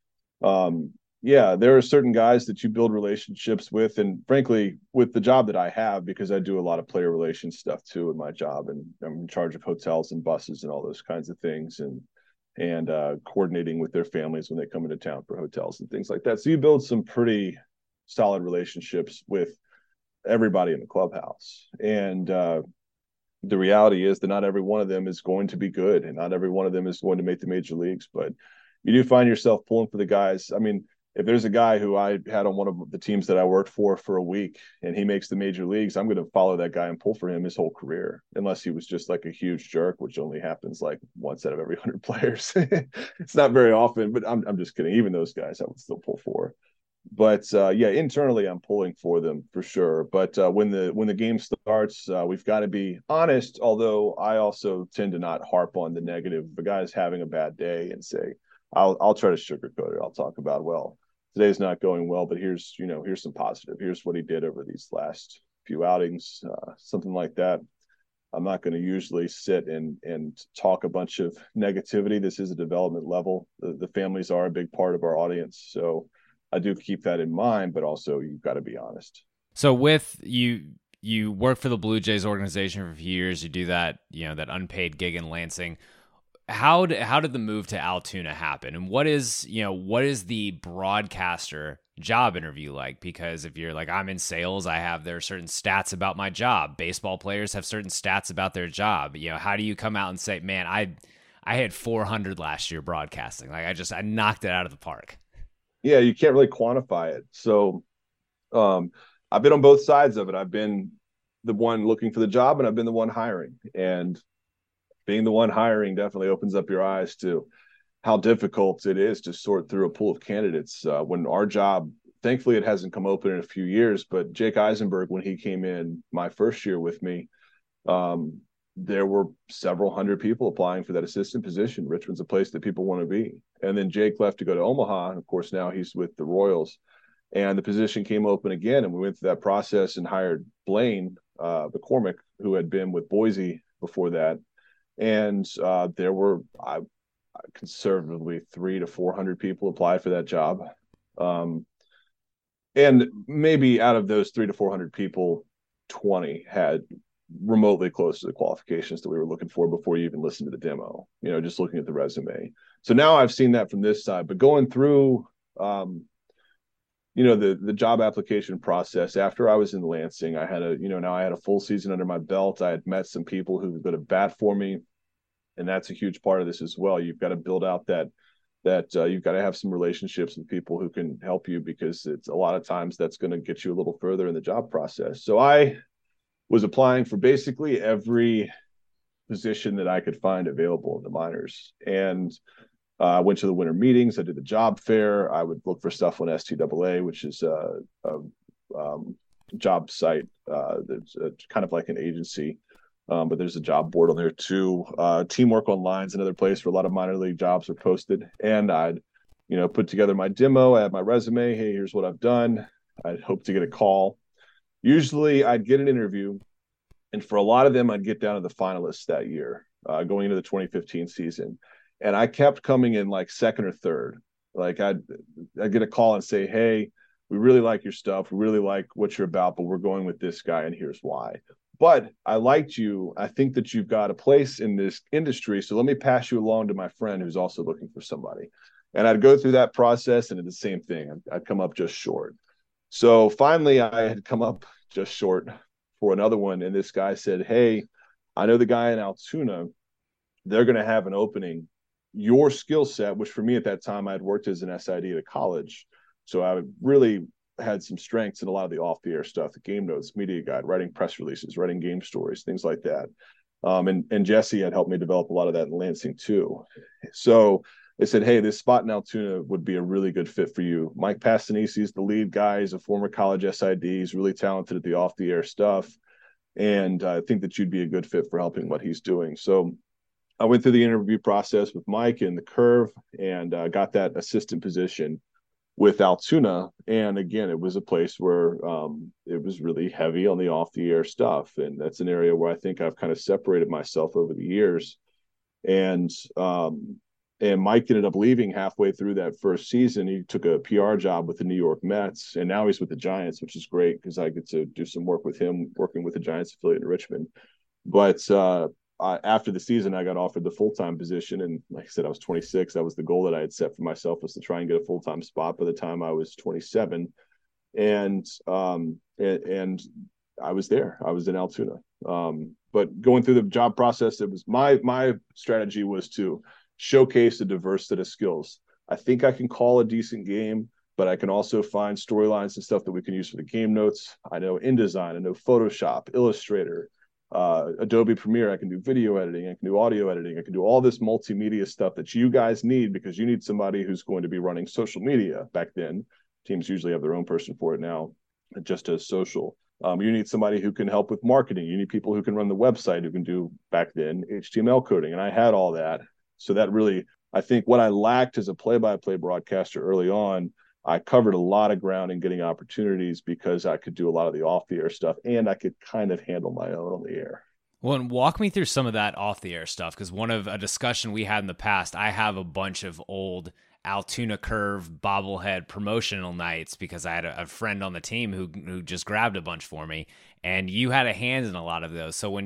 yeah, there are certain guys that you build relationships with. And frankly, with the job that I have, because I do a lot of player relations stuff too in my job, and I'm in charge of hotels and buses and all those kinds of things, and coordinating with their families when they come into town for hotels and things like that. So you build some pretty solid relationships with everybody in the clubhouse. And the reality is that not every one of them is going to be good, and not every one of them is going to make the major leagues, but you do find yourself pulling for the guys. I mean, if there's a guy who I had on one of the teams that I worked for a week and he makes the major leagues, I'm going to follow that guy and pull for him his whole career, unless he was just like a huge jerk, which only happens like once out of every 100 players. It's not very often, but I'm just kidding. Even those guys I would still pull for. But yeah, internally I'm pulling for them for sure. But when the game starts, we've got to be honest. Although I also tend to not harp on the negative. If a guy's having a bad day, and say, I'll try to sugarcoat it. I'll talk about, well, today's not going well, but here's some positive. Here's what he did over these last few outings, something like that. I'm not going to usually sit and talk a bunch of negativity. This is a development level. The families are a big part of our audience, so I do keep that in mind, but also you've got to be honest. So with you work for the Blue Jays organization for a few years. You do that, that unpaid gig in Lansing. How did the move to Altoona happen? And what is the broadcaster job interview like? Because if you're like, I'm in sales, there are certain stats about my job. Baseball players have certain stats about their job. How do you come out and say, man, I had 400 last year broadcasting. Like I knocked it out of the park. Yeah, you can't really quantify it. So I've been on both sides of it. I've been the one looking for the job, and I've been the one hiring. And being the one hiring definitely opens up your eyes to how difficult it is to sort through a pool of candidates. When our job, thankfully it hasn't come open in a few years, but Jake Eisenberg, when he came in my first year with me, there were several hundred people applying for that assistant position. Richmond's a place that people want to be. And then Jake left to go to Omaha. And of course, now he's with the Royals. And the position came open again. And we went through that process and hired Blaine McCormick, who had been with Boise before that. And there were conservatively 300 to 400 people applied for that job. And maybe out of those 300 to 400 people, 20 had remotely close to the qualifications that we were looking for before you even listened to the demo, just looking at the resume. So now I've seen that from this side, but going through the job application process. After I was in Lansing, I had now I had a full season under my belt. I had met some people who would go to bat for me, and that's a huge part of this as well. You've got to build out that you've got to have some relationships with people who can help you, because it's a lot of times that's going to get you a little further in the job process. So I was applying for basically every position that I could find available in the minors, and I went to the winter meetings. I did the job fair. I would look for stuff on STAA, which is a job site. That's kind of like an agency, but there's a job board on there too. Teamwork Online is another place where a lot of minor league jobs are posted. And I'd, put together my demo. I had my resume. Hey, here's what I've done. I'd hope to get a call. Usually I'd get an interview, and for a lot of them, I'd get down to the finalists that year, going into the 2015 season. And I kept coming in like second or third. Like I'd get a call and say, hey, we really like your stuff. We really like what you're about, but we're going with this guy, and here's why. But I liked you. I think that you've got a place in this industry, so let me pass you along to my friend who's also looking for somebody. And I'd go through that process, and it's the same thing. I'd come up just short. So finally, I had come up just short for another one, and this guy said, hey, I know the guy in Altoona. They're going to have an opening. Your skill set, which for me at that time, I'd worked as an SID at a college. So I really had some strengths in a lot of the off-the-air stuff, the game notes, media guide, writing press releases, writing game stories, things like that. And Jesse had helped me develop a lot of that in Lansing too. So they said, hey, this spot in Altoona would be a really good fit for you. Mike Pastanisi is the lead guy. He's a former college SID. He's really talented at the off-the-air stuff. And I think that you'd be a good fit for helping what he's doing. So I went through the interview process with Mike in the Curve, and got that assistant position with Altoona. And again, it was a place where it was really heavy on the off-the-air stuff. And that's an area where I think I've kind of separated myself over the years. And Mike ended up leaving halfway through that first season. He took a PR job with the New York Mets, and now he's with the Giants, which is great because I get to do some work with him, working with the Giants affiliate in Richmond. But after the season, I got offered the full-time position. And like I said, I was 26. That was the goal that I had set for myself, was to try and get a full-time spot by the time I was 27. And I was there. I was in Altoona. But going through the job process, it was my strategy was to showcase a diverse set of skills. I think I can call a decent game, but I can also find storylines and stuff that we can use for the game notes. I know InDesign, I know Photoshop, Illustrator, Adobe Premiere. I can do video editing. I can do audio editing. I can do all this multimedia stuff that you guys need, because you need somebody who's going to be running social media. Back then, teams usually have their own person for it. Now it just does social. You need somebody who can help with marketing. You need people who can run the website, who can do, back then, HTML coding. And I had all that. So that really, I think what I lacked as a play-by-play broadcaster early on, I covered a lot of ground in getting opportunities because I could do a lot of the off-the-air stuff, and I could kind of handle my own on the air. Well, and walk me through some of that off-the-air stuff, because one of a discussion we had in the past, I have a bunch of old Altoona Curve bobblehead promotional nights because I had a friend on the team who just grabbed a bunch for me, and you had a hand in a lot of those. So when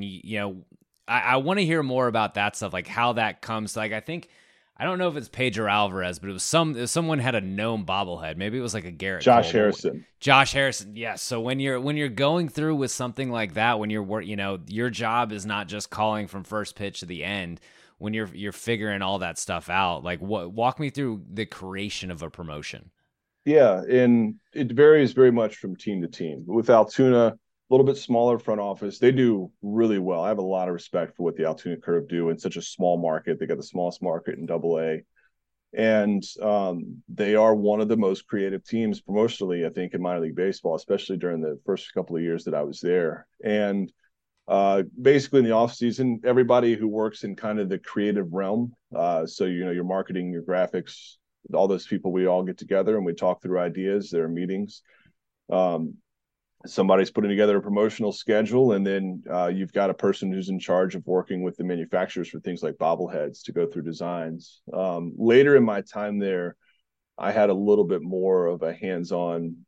I want to hear more about that stuff, like how that comes. Like I don't know if it's Pedro Alvarez, but it was someone had a gnome bobblehead. Maybe it was like a Garrett Josh Cole. Harrison. Josh Harrison, yes. So when you're going through with something like that, when your job is not just calling from first pitch to the end. When you're figuring all that stuff out, like walk me through the creation of a promotion. Yeah, and it varies very much from team to team. With Altoona, a little bit smaller front office, they do really well. I have a lot of respect for what the Altoona Curve do in such a small market. They got the smallest market in AA. And they are one of the most creative teams promotionally, I think, in minor league baseball, especially during the first couple of years that I was there. And basically in the off season, everybody who works in kind of the creative realm, so your marketing, your graphics, all those people, we all get together and we talk through ideas. There are meetings. Somebody's putting together a promotional schedule, and then you've got a person who's in charge of working with the manufacturers for things like bobbleheads to go through designs. Later in my time there, I had a little bit more of a hands-on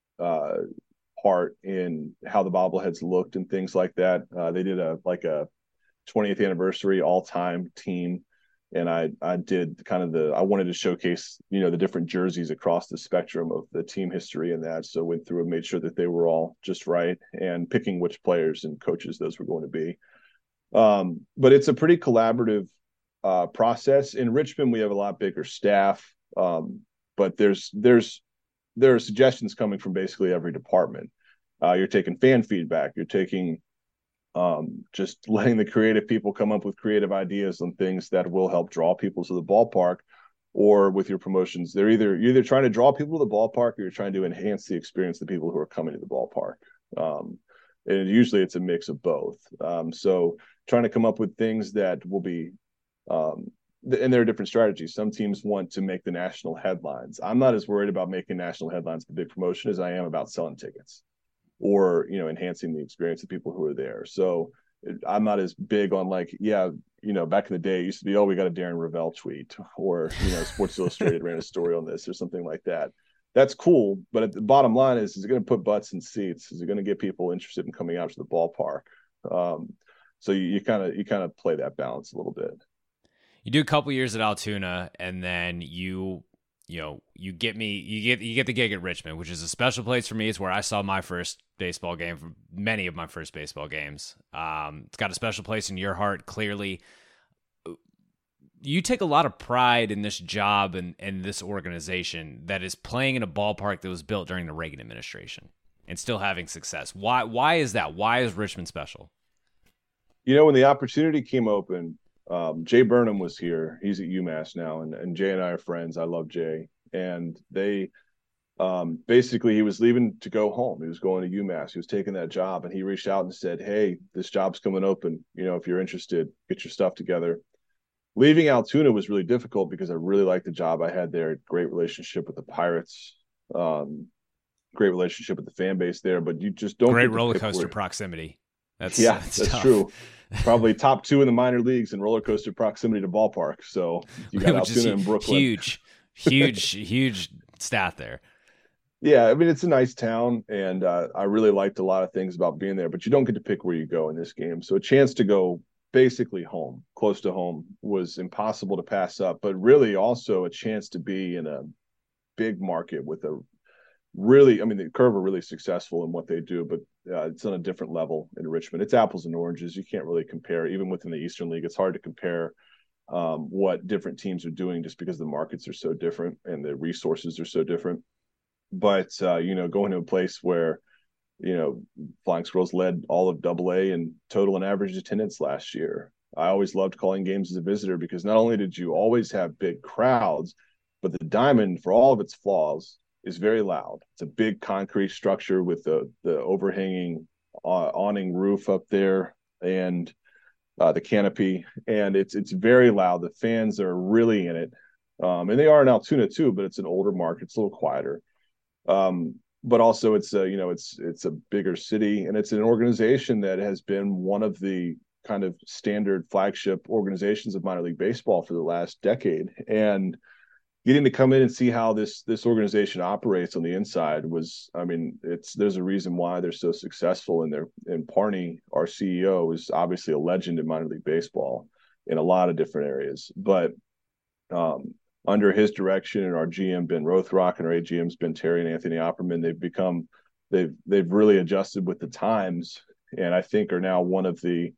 part in how the bobbleheads looked and things like that. They did a 20th anniversary all-time team And I did kind of I wanted to showcase, the different jerseys across the spectrum of the team history and that. So went through and made sure that they were all just right and picking which players and coaches those were going to be. But it's a pretty collaborative process. In Richmond, we have a lot bigger staff, but there are suggestions coming from basically every department. You're taking fan feedback. You're taking just letting the creative people come up with creative ideas on things that will help draw people to the ballpark. Or with your promotions, you're either trying to draw people to the ballpark, or you're trying to enhance the experience of the people who are coming to the ballpark. And usually it's a mix of both. So trying to come up with things that will be, and there are different strategies. Some teams want to make the national headlines. I'm not as worried about making national headlines for the big promotion as I am about selling tickets or, enhancing the experience of people who are there. So I'm not as big on back in the day, it used to be, we got a Darren Ravel tweet, or, Sports Illustrated ran a story on this or something like that. That's cool. But at the bottom line is it going to put butts in seats? Is it going to get people interested in coming out to the ballpark? So you kind of play that balance a little bit. You do a couple years at Altoona, and then you get the gig at Richmond, which is a special place for me. It's where I saw my first baseball game, many of my first baseball games. It's got a special place in your heart, clearly. You take a lot of pride in this job and this organization that is playing in a ballpark that was built during the Reagan administration and still having success. Why is that? Why is Richmond special? When the opportunity came open, Jay Burnham was here. He's at UMass now, and Jay and I are friends. I love Jay. And they basically, he was leaving to go home. He was going to UMass. He was taking that job, and he reached out and said, "Hey, this job's coming open. If you're interested, get your stuff together." Leaving Altoona was really difficult because I really liked the job I had there. Great relationship with the Pirates. Great relationship with the fan base there, but you just don't. Great roller coaster proximity. That's true. Probably top 2 in the minor leagues in roller coaster proximity to ballpark. So you got Altoona and Brooklyn. Huge stat there. Yeah, I mean, it's a nice town, and I really liked a lot of things about being there, but you don't get to pick where you go in this game. So a chance to go basically home, close to home, was impossible to pass up, but really also a chance to be in a big market with the Curve are really successful in what they do, but it's on a different level in Richmond. It's apples and oranges. You can't really compare. Even within the Eastern League, it's hard to compare what different teams are doing just because the markets are so different and the resources are so different. But, going to a place where, Flying Squirrels led all of AA in total and average attendance last year. I always loved calling games as a visitor because not only did you always have big crowds, but the Diamond, for all of its flaws, is very loud. It's a big concrete structure with the overhanging awning roof up there and the canopy, and it's very loud. The fans are really in it, and they are in Altoona too, but it's an older market. It's a little quieter. But also it's a bigger city, and it's an organization that has been one of the kind of standard flagship organizations of minor league baseball for the last decade. And getting to come in and see how this organization operates on the inside there's a reason why they're so successful. And Parney, our CEO, is obviously a legend in minor league baseball in a lot of different areas. But under his direction, and our GM Ben Rothrock and our AGMs Ben Terry and Anthony Opperman, they've really adjusted with the times, and I think are now one of the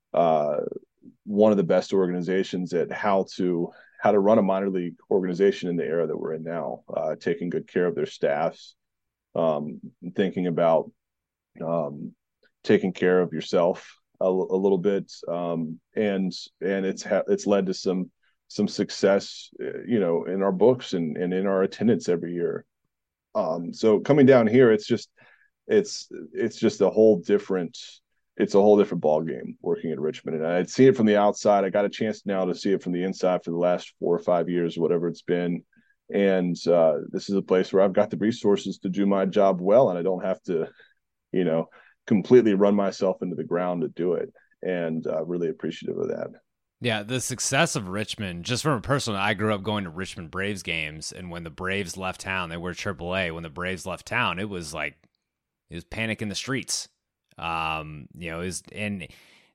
best organizations at how to run a minor league organization in the era that we're in now, taking good care of their staffs, thinking about taking care of yourself a little bit, and it's led to some success, in our books and in our attendance every year. So coming down here, it's just a whole different ball game working at Richmond. And I'd see it from the outside. I got a chance now to see it from the inside for the last 4 or 5 years, whatever it's been. And this is a place where I've got the resources to do my job well, and I don't have to, completely run myself into the ground to do it. And really appreciative of that. Yeah, the success of Richmond, just from a personal, I grew up going to Richmond Braves games, and when the Braves left town, they were AAA. When the Braves left town, it was panic in the streets. And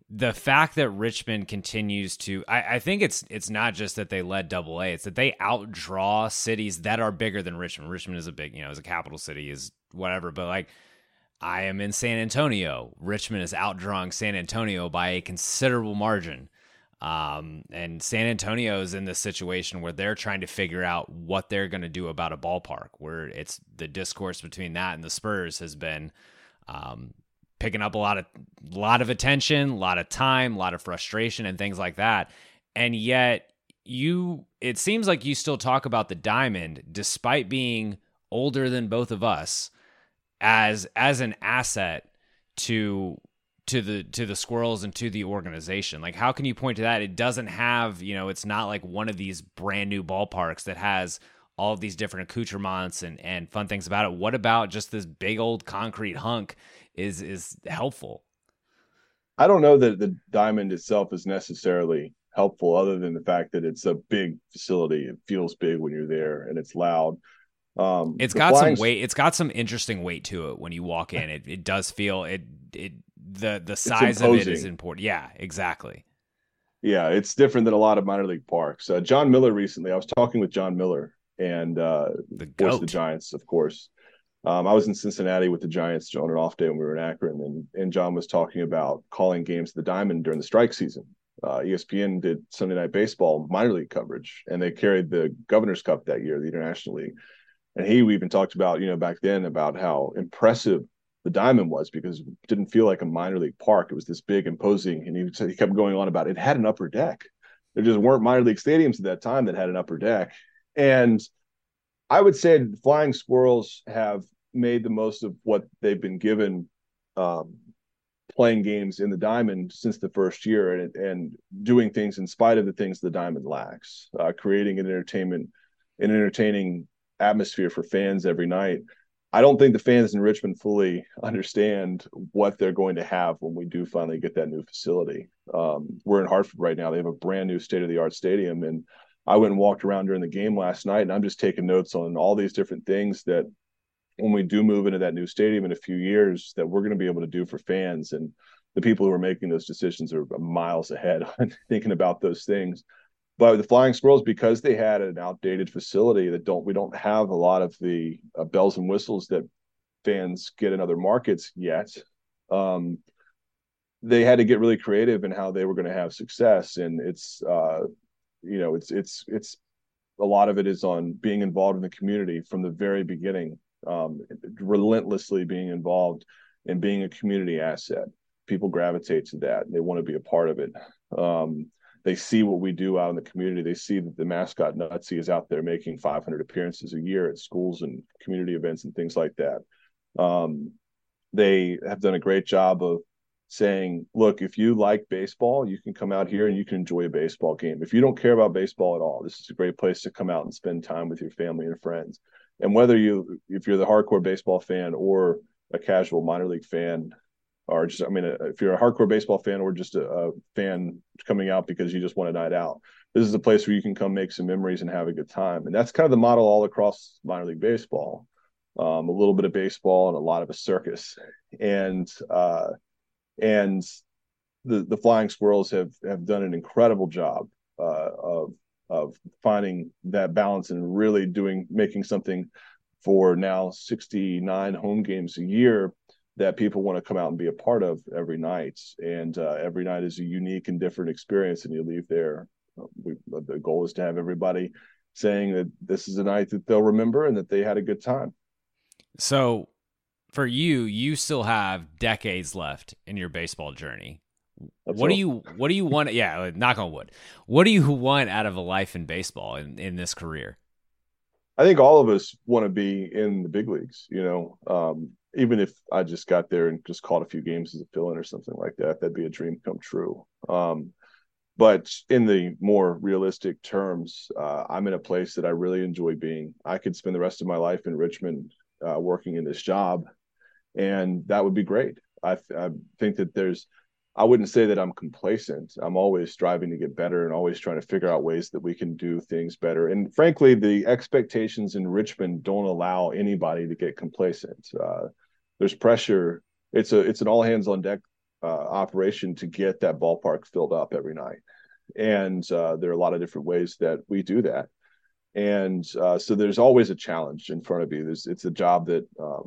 the fact that Richmond continues to, I think it's not just that they led Double A, it's that they outdraw cities that are bigger than Richmond. Richmond is a big, is a capital city, is whatever, but like I am in San Antonio. Richmond is outdrawing San Antonio by a considerable margin. And San Antonio is in this situation where they're trying to figure out what they're going to do about a ballpark, where it's the discourse between that and the Spurs has been, picking up a lot of attention, a lot of time, a lot of frustration and things like that. And yet it seems like you still talk about the Diamond, despite being older than both of us, as an asset to the Squirrels and to the organization. Like, how can you point to that? It doesn't have, it's not like one of these brand new ballparks that has all of these different accoutrements and fun things about it. What about just this big old concrete hunk is helpful? I don't know that the Diamond itself is necessarily helpful, other than the fact that it's a big facility. It feels big when you're there, and it's loud. It's got some weight. It's got some interesting weight to it when you walk in. It does feel the size of it is important. Yeah, exactly. Yeah, it's different than a lot of minor league parks. John Miller recently, I was talking with John Miller and the Giants, of course. I was in Cincinnati with the Giants on an off day when we were in Akron, and John was talking about calling games at the Diamond during the strike season. ESPN did Sunday Night Baseball minor league coverage, and they carried the Governor's Cup that year, the International League. And he even talked about, back then, about how impressive the Diamond was, because it didn't feel like a minor league park. It was this big, imposing, and he kept going on about it had an upper deck. There just weren't minor league stadiums at that time that had an upper deck. And I would say the Flying Squirrels have made the most of what they've been given playing games in the Diamond since the first year, and doing things in spite of the things the Diamond lacks, creating an entertaining atmosphere for fans every night. I don't think the fans in Richmond fully understand what they're going to have when we do finally get that new facility. We're in Hartford right now. They have a brand new state-of-the-art stadium, and I went and walked around during the game last night, and I'm just taking notes on all these different things that when we do move into that new stadium in a few years, that we're going to be able to do for fans. And the people who are making those decisions are miles ahead on thinking about those things. But the Flying Squirrels, because they had an outdated facility we don't have a lot of the bells and whistles that fans get in other markets yet. They had to get really creative in how they were going to have success. And it's a lot of it is on being involved in the community from the very beginning, relentlessly being involved and being a community asset. People gravitate to that. They want to be a part of it. They see what we do out in the community. They see that the mascot Nutsy is out there making 500 appearances a year at schools and community events and things like that. They have done a great job of saying, look, if you like baseball, you can come out here and you can enjoy a baseball game. If you don't care about baseball at all, this is a great place to come out and spend time with your family and friends. And whether if you're the hardcore baseball fan or a casual minor league fan, or just, if you're a hardcore baseball fan or just a fan coming out because you just want a night out, this is a place where you can come make some memories and have a good time. And that's kind of the model all across minor league baseball. A little bit of baseball and a lot of a circus. And the Flying Squirrels have done an incredible job of finding that balance and really making something for now 69 home games a year that people want to come out and be a part of every night. And every night is a unique and different experience, and you leave there. The goal is to have everybody saying that this is a night that they'll remember and that they had a good time. So for you still have decades left in your baseball journey. What do you want? Yeah, knock on wood. What do you want out of a life in baseball in this career? I think all of us want to be in the big leagues, even if I just got there and just caught a few games as a fill-in or something like that, that'd be a dream come true. But in the more realistic terms, I'm in a place that I really enjoy being. I could spend the rest of my life in Richmond working in this job, and that would be great. I think that I wouldn't say that I'm complacent. I'm always striving to get better and always trying to figure out ways that we can do things better. And frankly, the expectations in Richmond don't allow anybody to get complacent. There's pressure. It's an all hands on deck operation to get that ballpark filled up every night. And there are a lot of different ways that we do that. And so there's always a challenge in front of you. It's a job that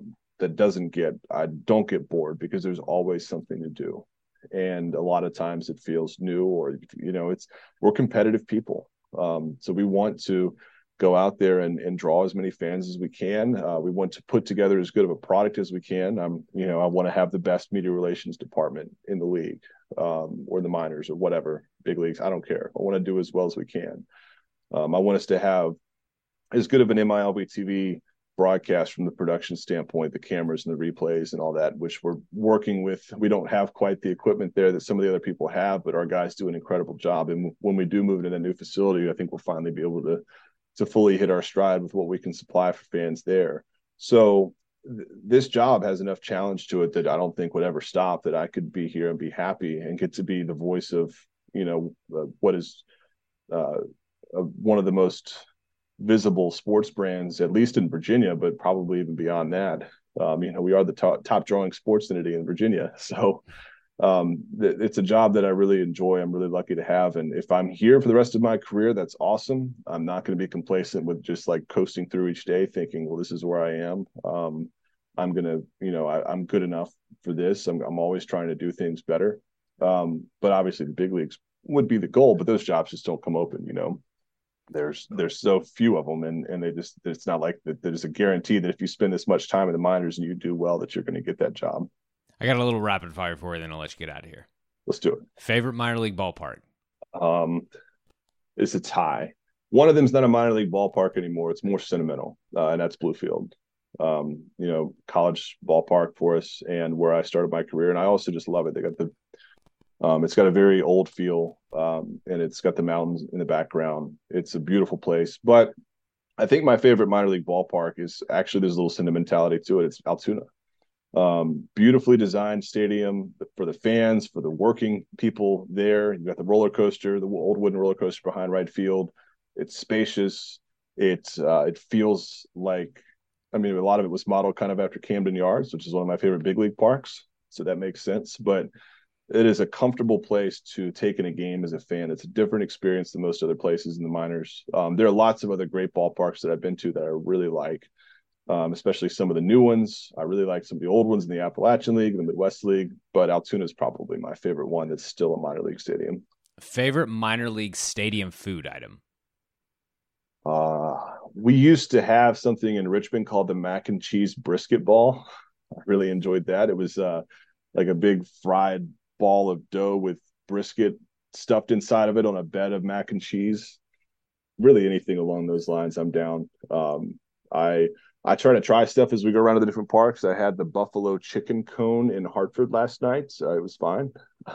I don't get bored, because there's always something to do. And a lot of times it feels new, or, we're competitive people. So we want to go out there and draw as many fans as we can. We want to put together as good of a product as we can. I want to have the best media relations department in the league, or the minors, or whatever, big leagues. I don't care. I want to do as well as we can. I want us to have as good of an MILB TV broadcast from the production standpoint, the cameras and the replays and all that, which we're working with. We don't have quite the equipment there that some of the other people have, but our guys do an incredible job. And when we do move into that new facility, I think we'll finally be able to fully hit our stride with what we can supply for fans there. So this job has enough challenge to it that I don't think would ever stop, that I could be here and be happy and get to be the voice of, what is one of the most visible sports brands, at least in Virginia, but probably even beyond that. We are the top drawing sports entity in Virginia. So it's a job that I really enjoy. I'm really lucky to have. And if I'm here for the rest of my career, that's awesome. I'm not going to be complacent with just like coasting through each day thinking, well, this is where I am. I'm going to, I'm good enough for this. I'm always trying to do things better. But obviously the big leagues would be the goal, but those jobs just don't come open, There's so few of them, and it's not like that. There's a guarantee that if you spend this much time in the minors and you do well, that you're going to get that job. I got a little rapid fire for you, then I'll let you get out of here. Let's do it. Favorite minor league ballpark? It's a tie. One of them's not a minor league ballpark anymore. It's more sentimental, and that's Bluefield. College ballpark for us, and where I started my career. And I also just love it. They got it's got a very old feel, and it's got the mountains in the background. It's a beautiful place. But I think my favorite minor league ballpark is actually, there's a little sentimentality to it. It's Altoona. Beautifully designed stadium for the fans, for the working people there. You've got the roller coaster, the old wooden roller coaster behind right field. It's spacious. It feels like, a lot of it was modeled kind of after Camden Yards, which is one of my favorite big league parks. So that makes sense. But it is a comfortable place to take in a game as a fan. It's a different experience than most other places in the minors. There are lots of other great ballparks that I've been to that I really like, especially some of the new ones. I really like some of the old ones in the Appalachian League, the Midwest League, but Altoona is probably my favorite one that's still a minor league stadium. Favorite minor league stadium food item? We used to have something in Richmond called the mac and cheese brisket ball. I really enjoyed that. It was like a big fried ball of dough with brisket stuffed inside of it on a bed of mac and cheese. Really anything along those lines, I'm down. I try to try stuff as we go around to the different parks. I had the buffalo chicken cone in Hartford last night, so it was fine.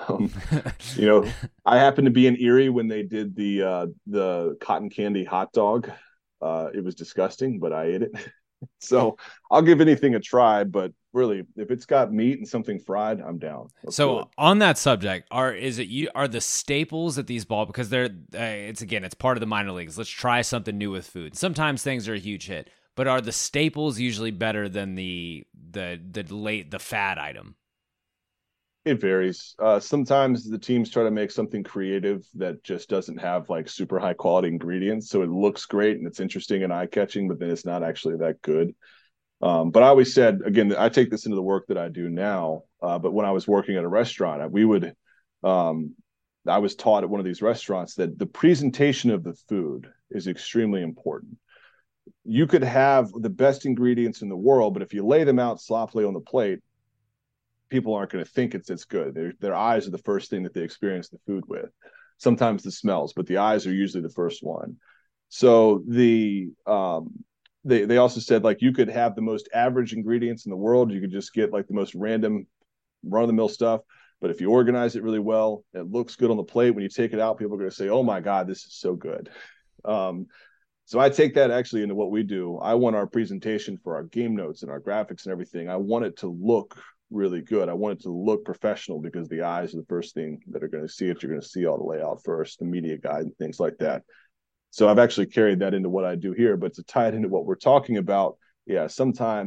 I happened to be in Erie when they did the cotton candy hot dog. It was disgusting, but I ate it. So I'll give anything a try, but really, if it's got meat and something fried, I'm down. So on that subject, are the staples at these because they're it's part of the minor leagues. Let's try something new with food. Sometimes things are a huge hit, but are the staples usually better than the fad item? It varies. Sometimes the teams try to make something creative that just doesn't have like super high quality ingredients. So it looks great and it's interesting and eye catching, but then it's not actually that good. But I always said, again, I take this into the work that I do now. But when I was working at a restaurant, I was taught at one of these restaurants that the presentation of the food is extremely important. You could have the best ingredients in the world, but if you lay them out sloppily on the plate, people aren't going to think it's good. Their eyes are the first thing that they experience the food with. Sometimes the smells, but the eyes are usually the first one. So they also said, like, you could have the most average ingredients in the world. You could just get like the most random run-of-the-mill stuff. But if you organize it really well, it looks good on the plate. When you take it out, people are going to say, oh my God, this is so good. So I take that actually into what we do. I want our presentation for our game notes and our graphics and everything. I want it to look really good. I want it to look professional because the eyes are the first thing that are going to see it. You're going to see all the layout first, the media guide and things like that. So I've actually carried that into what I do here, but to tie it into what we're talking about, yeah, sometimes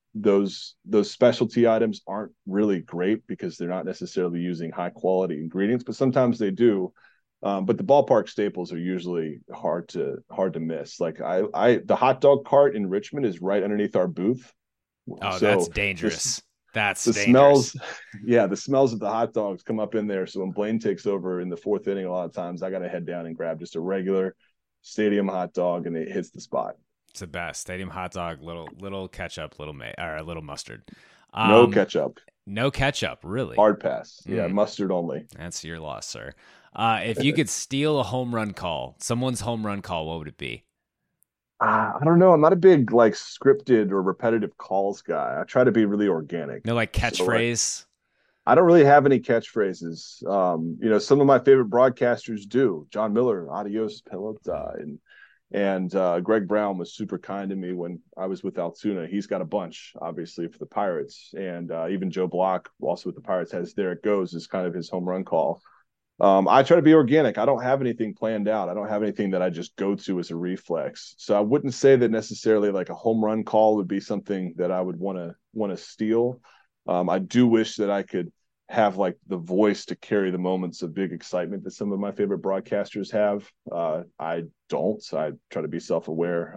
those specialty items aren't really great because they're not necessarily using high quality ingredients, but sometimes they do. But the ballpark staples are usually hard to miss. Like the hot dog cart in Richmond is right underneath our booth. Oh, So that's dangerous. That's the dangerous. smells, yeah, the smells of the hot dogs come up in there. So when Blaine takes over in the fourth inning, a lot of times I got to head down and grab just a regular stadium hot dog, and it hits the spot. It's the best. Stadium hot dog, little ketchup, or a little mustard. No ketchup. No ketchup, really. Hard pass. Yeah, mustard only. That's your loss, sir. If you could steal a home run call, someone's home run call, what would it be? I don't know. I'm not a big like scripted or repetitive calls guy. I try to be really organic. No, like catchphrase. So, I don't really have any catchphrases. Some of my favorite broadcasters do. John Miller, adios pelota, and Greg Brown was super kind to me when I was with Altoona. He's got a bunch, obviously, for the Pirates, and even Joe Block, also with the Pirates, has "There It Goes" as kind of his home run call. I try to be organic. I don't have anything planned out. I don't have anything that I just go to as a reflex. So I wouldn't say that necessarily like a home run call would be something that I would want to steal. I do wish that I could have like the voice to carry the moments of big excitement that some of my favorite broadcasters have. I don't. I try to be self-aware.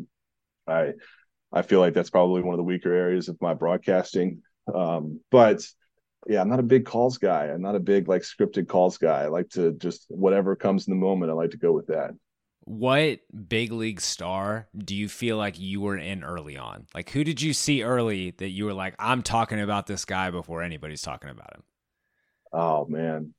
I feel like that's probably one of the weaker areas of my broadcasting. But yeah, I'm not a big calls guy. I'm not a big like scripted calls guy. I like to just whatever comes in the moment. I like to go with that. What big league star do you feel like you were in early on? Like, who did you see early that you were like, I'm talking about this guy before anybody's talking about him? Oh man.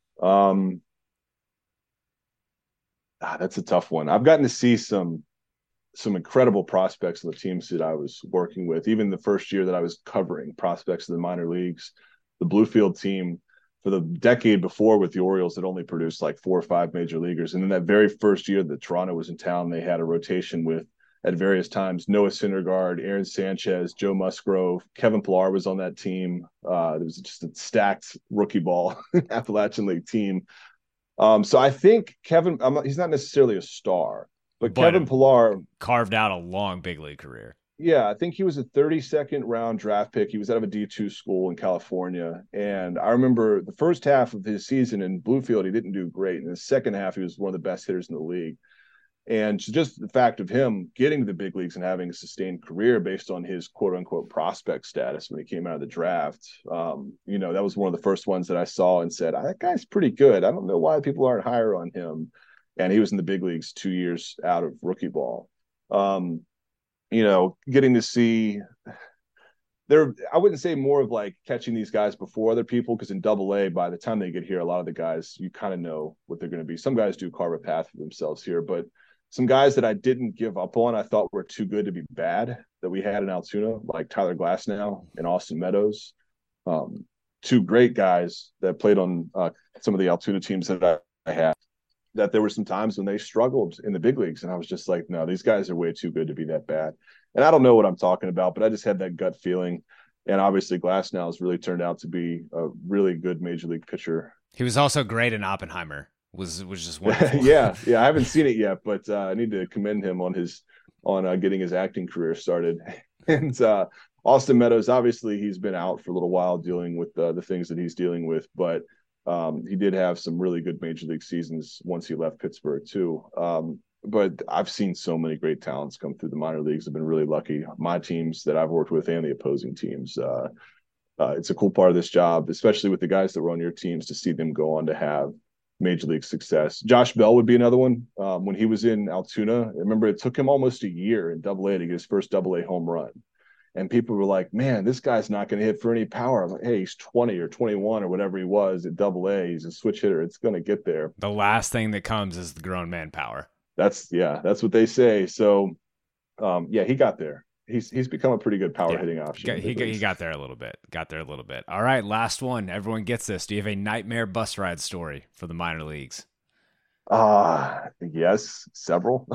That's a tough one. I've gotten to see some incredible prospects of the teams that I was working with. Even the first year that I was covering prospects of the minor leagues, the Bluefield team for the decade before with the Orioles had only produced like 4 or 5 major leaguers. And then that very first year that Toronto was in town, they had a rotation with at various times Noah Syndergaard, Aaron Sanchez, Joe Musgrove, Kevin Pillar was on that team. It was just a stacked rookie ball Appalachian League team. So I think Kevin, he's not necessarily a star, but Kevin Pillar carved out a long big league career. Yeah, I think he was a 32nd round draft pick. He was out of a D2 school in California. And I remember the first half of his season in Bluefield, he didn't do great. In the second half, he was one of the best hitters in the league. And just the fact of him getting to the big leagues and having a sustained career based on his quote unquote prospect status when he came out of the draft, that was one of the first ones that I saw and said, that guy's pretty good. I don't know why people aren't higher on him. And he was in the big leagues 2 years out of rookie ball. Getting to see there, I wouldn't say more of like catching these guys before other people, because in AA, by the time they get here, a lot of the guys, you kind of know what they're going to be. Some guys do carve a path for themselves here, but some guys that I didn't give up on, I thought were too good to be bad that we had in Altoona, like Tyler Glasnow and Austin Meadows. 2 great guys that played on some of the Altoona teams that I had. That there were some times when they struggled in the big leagues. And I was just like, no, these guys are way too good to be that bad. And I don't know what I'm talking about, but I just had that gut feeling. And obviously Glasnow has really turned out to be a really good major league pitcher. He was also great in Oppenheimer, was just wonderful. yeah. I haven't seen it yet, but I need to commend him on getting his acting career started. And Austin Meadows, obviously he's been out for a little while dealing with the things that he's dealing with, but he did have some really good major league seasons once he left Pittsburgh too. But I've seen so many great talents come through the minor leagues. I've been really lucky. My teams that I've worked with and the opposing teams. It's a cool part of this job, especially with the guys that were on your teams, to see them go on to have major league success. Josh Bell would be another one. When he was in Altoona, I remember it took him almost a year in AA to get his first AA home run. And people were like, man, this guy's not going to hit for any power. I'm like, hey, he's 20 or 21 or whatever he was at AA. He's a switch hitter. It's going to get there. The last thing that comes is the grown man power. That's what they say. So, he got there. He's become a pretty good power hitting option. He got there a little bit. All right, last one. Everyone gets this. Do you have a nightmare bus ride story for the minor leagues? Yes, several.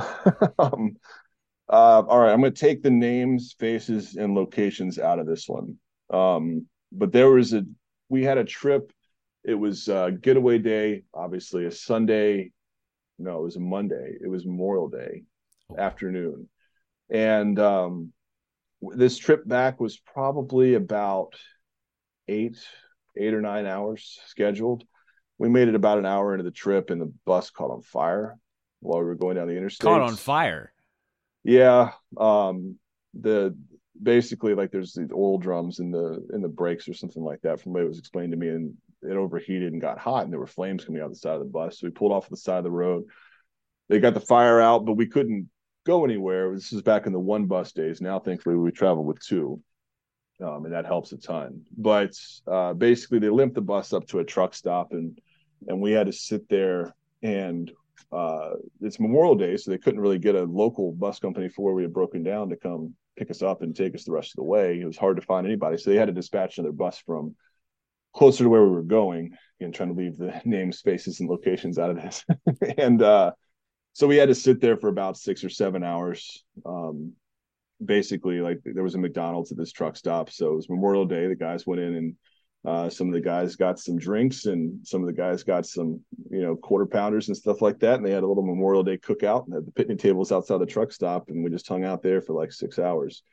All right, I'm going to take the names, faces, and locations out of this one. But we had a trip. It was getaway day, obviously a Sunday. No, it was a Monday. It was Memorial Day afternoon. And This trip back was probably about 8 or 9 hours scheduled. We made it about an hour into the trip, and the bus caught on fire while we were going down the interstate. Caught on fire. Yeah. The basically, like, there's the oil drums in the brakes or something like that, from the way it was explained to me, and it overheated and got hot, and there were flames coming out the side of the bus. So we pulled off the side of the road. They got the fire out, but we couldn't go anywhere. This is back in the one bus days. Now, thankfully, we travel with two, and that helps a ton. But basically, they limped the bus up to a truck stop, and we had to sit there. And it's Memorial Day, so they couldn't really get a local bus company for where we had broken down to come pick us up and take us the rest of the way. It was hard to find anybody, so they had to dispatch another bus from closer to where we were going, and trying to leave the names, spaces, and locations out of this. And so we had to sit there for about 6 or 7 hours. Basically, like, there was a McDonald's at this truck stop. So it was Memorial Day. The guys went in, and some of the guys got some drinks, and some of the guys got some, quarter pounders and stuff like that. And they had a little Memorial Day cookout, and had the picnic tables outside the truck stop. And we just hung out there for like 6 hours.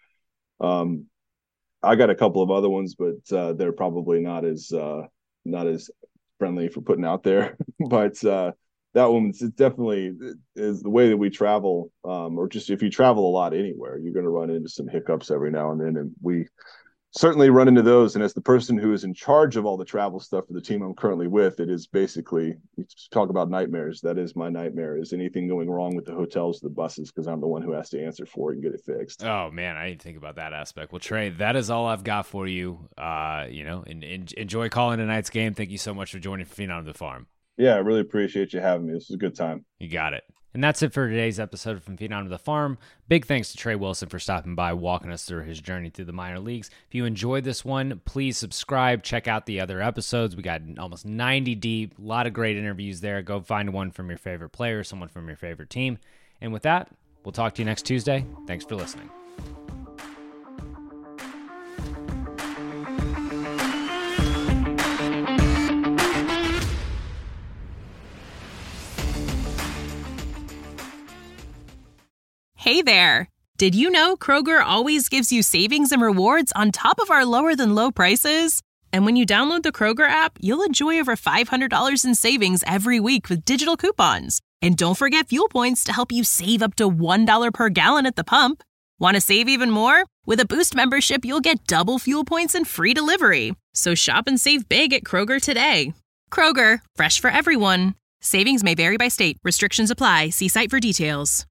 I got a couple of other ones, but they're probably not as friendly for putting out there. But that one, it definitely is the way that we travel, or just if you travel a lot anywhere, you're going to run into some hiccups every now and then. And we certainly run into those. And as the person who is in charge of all the travel stuff for the team I'm currently with, it is basically, we talk about nightmares. That is my nightmare, is anything going wrong with the hotels, the buses, because I'm the one who has to answer for it and get it fixed. Oh man, I didn't think about that aspect. Well, Trey, that is all I've got for you. Enjoy calling tonight's game. Thank you so much for joining Phenom to the Farm. Yeah, I really appreciate you having me. This was a good time. You got it. And that's it for today's episode from Phenom to the Farm. Big thanks to Trey Wilson for stopping by, walking us through his journey through the minor leagues. If you enjoyed this one, please subscribe. Check out the other episodes. We got almost 90 deep. A lot of great interviews there. Go find one from your favorite player, someone from your favorite team. And with that, we'll talk to you next Tuesday. Thanks for listening. Hey there! Did you know Kroger always gives you savings and rewards on top of our lower-than-low prices? And when you download the Kroger app, you'll enjoy over $500 in savings every week with digital coupons. And don't forget fuel points to help you save up to $1 per gallon at the pump. Want to save even more? With a Boost membership, you'll get double fuel points and free delivery. So shop and save big at Kroger today. Kroger, fresh for everyone. Savings may vary by state. Restrictions apply. See site for details.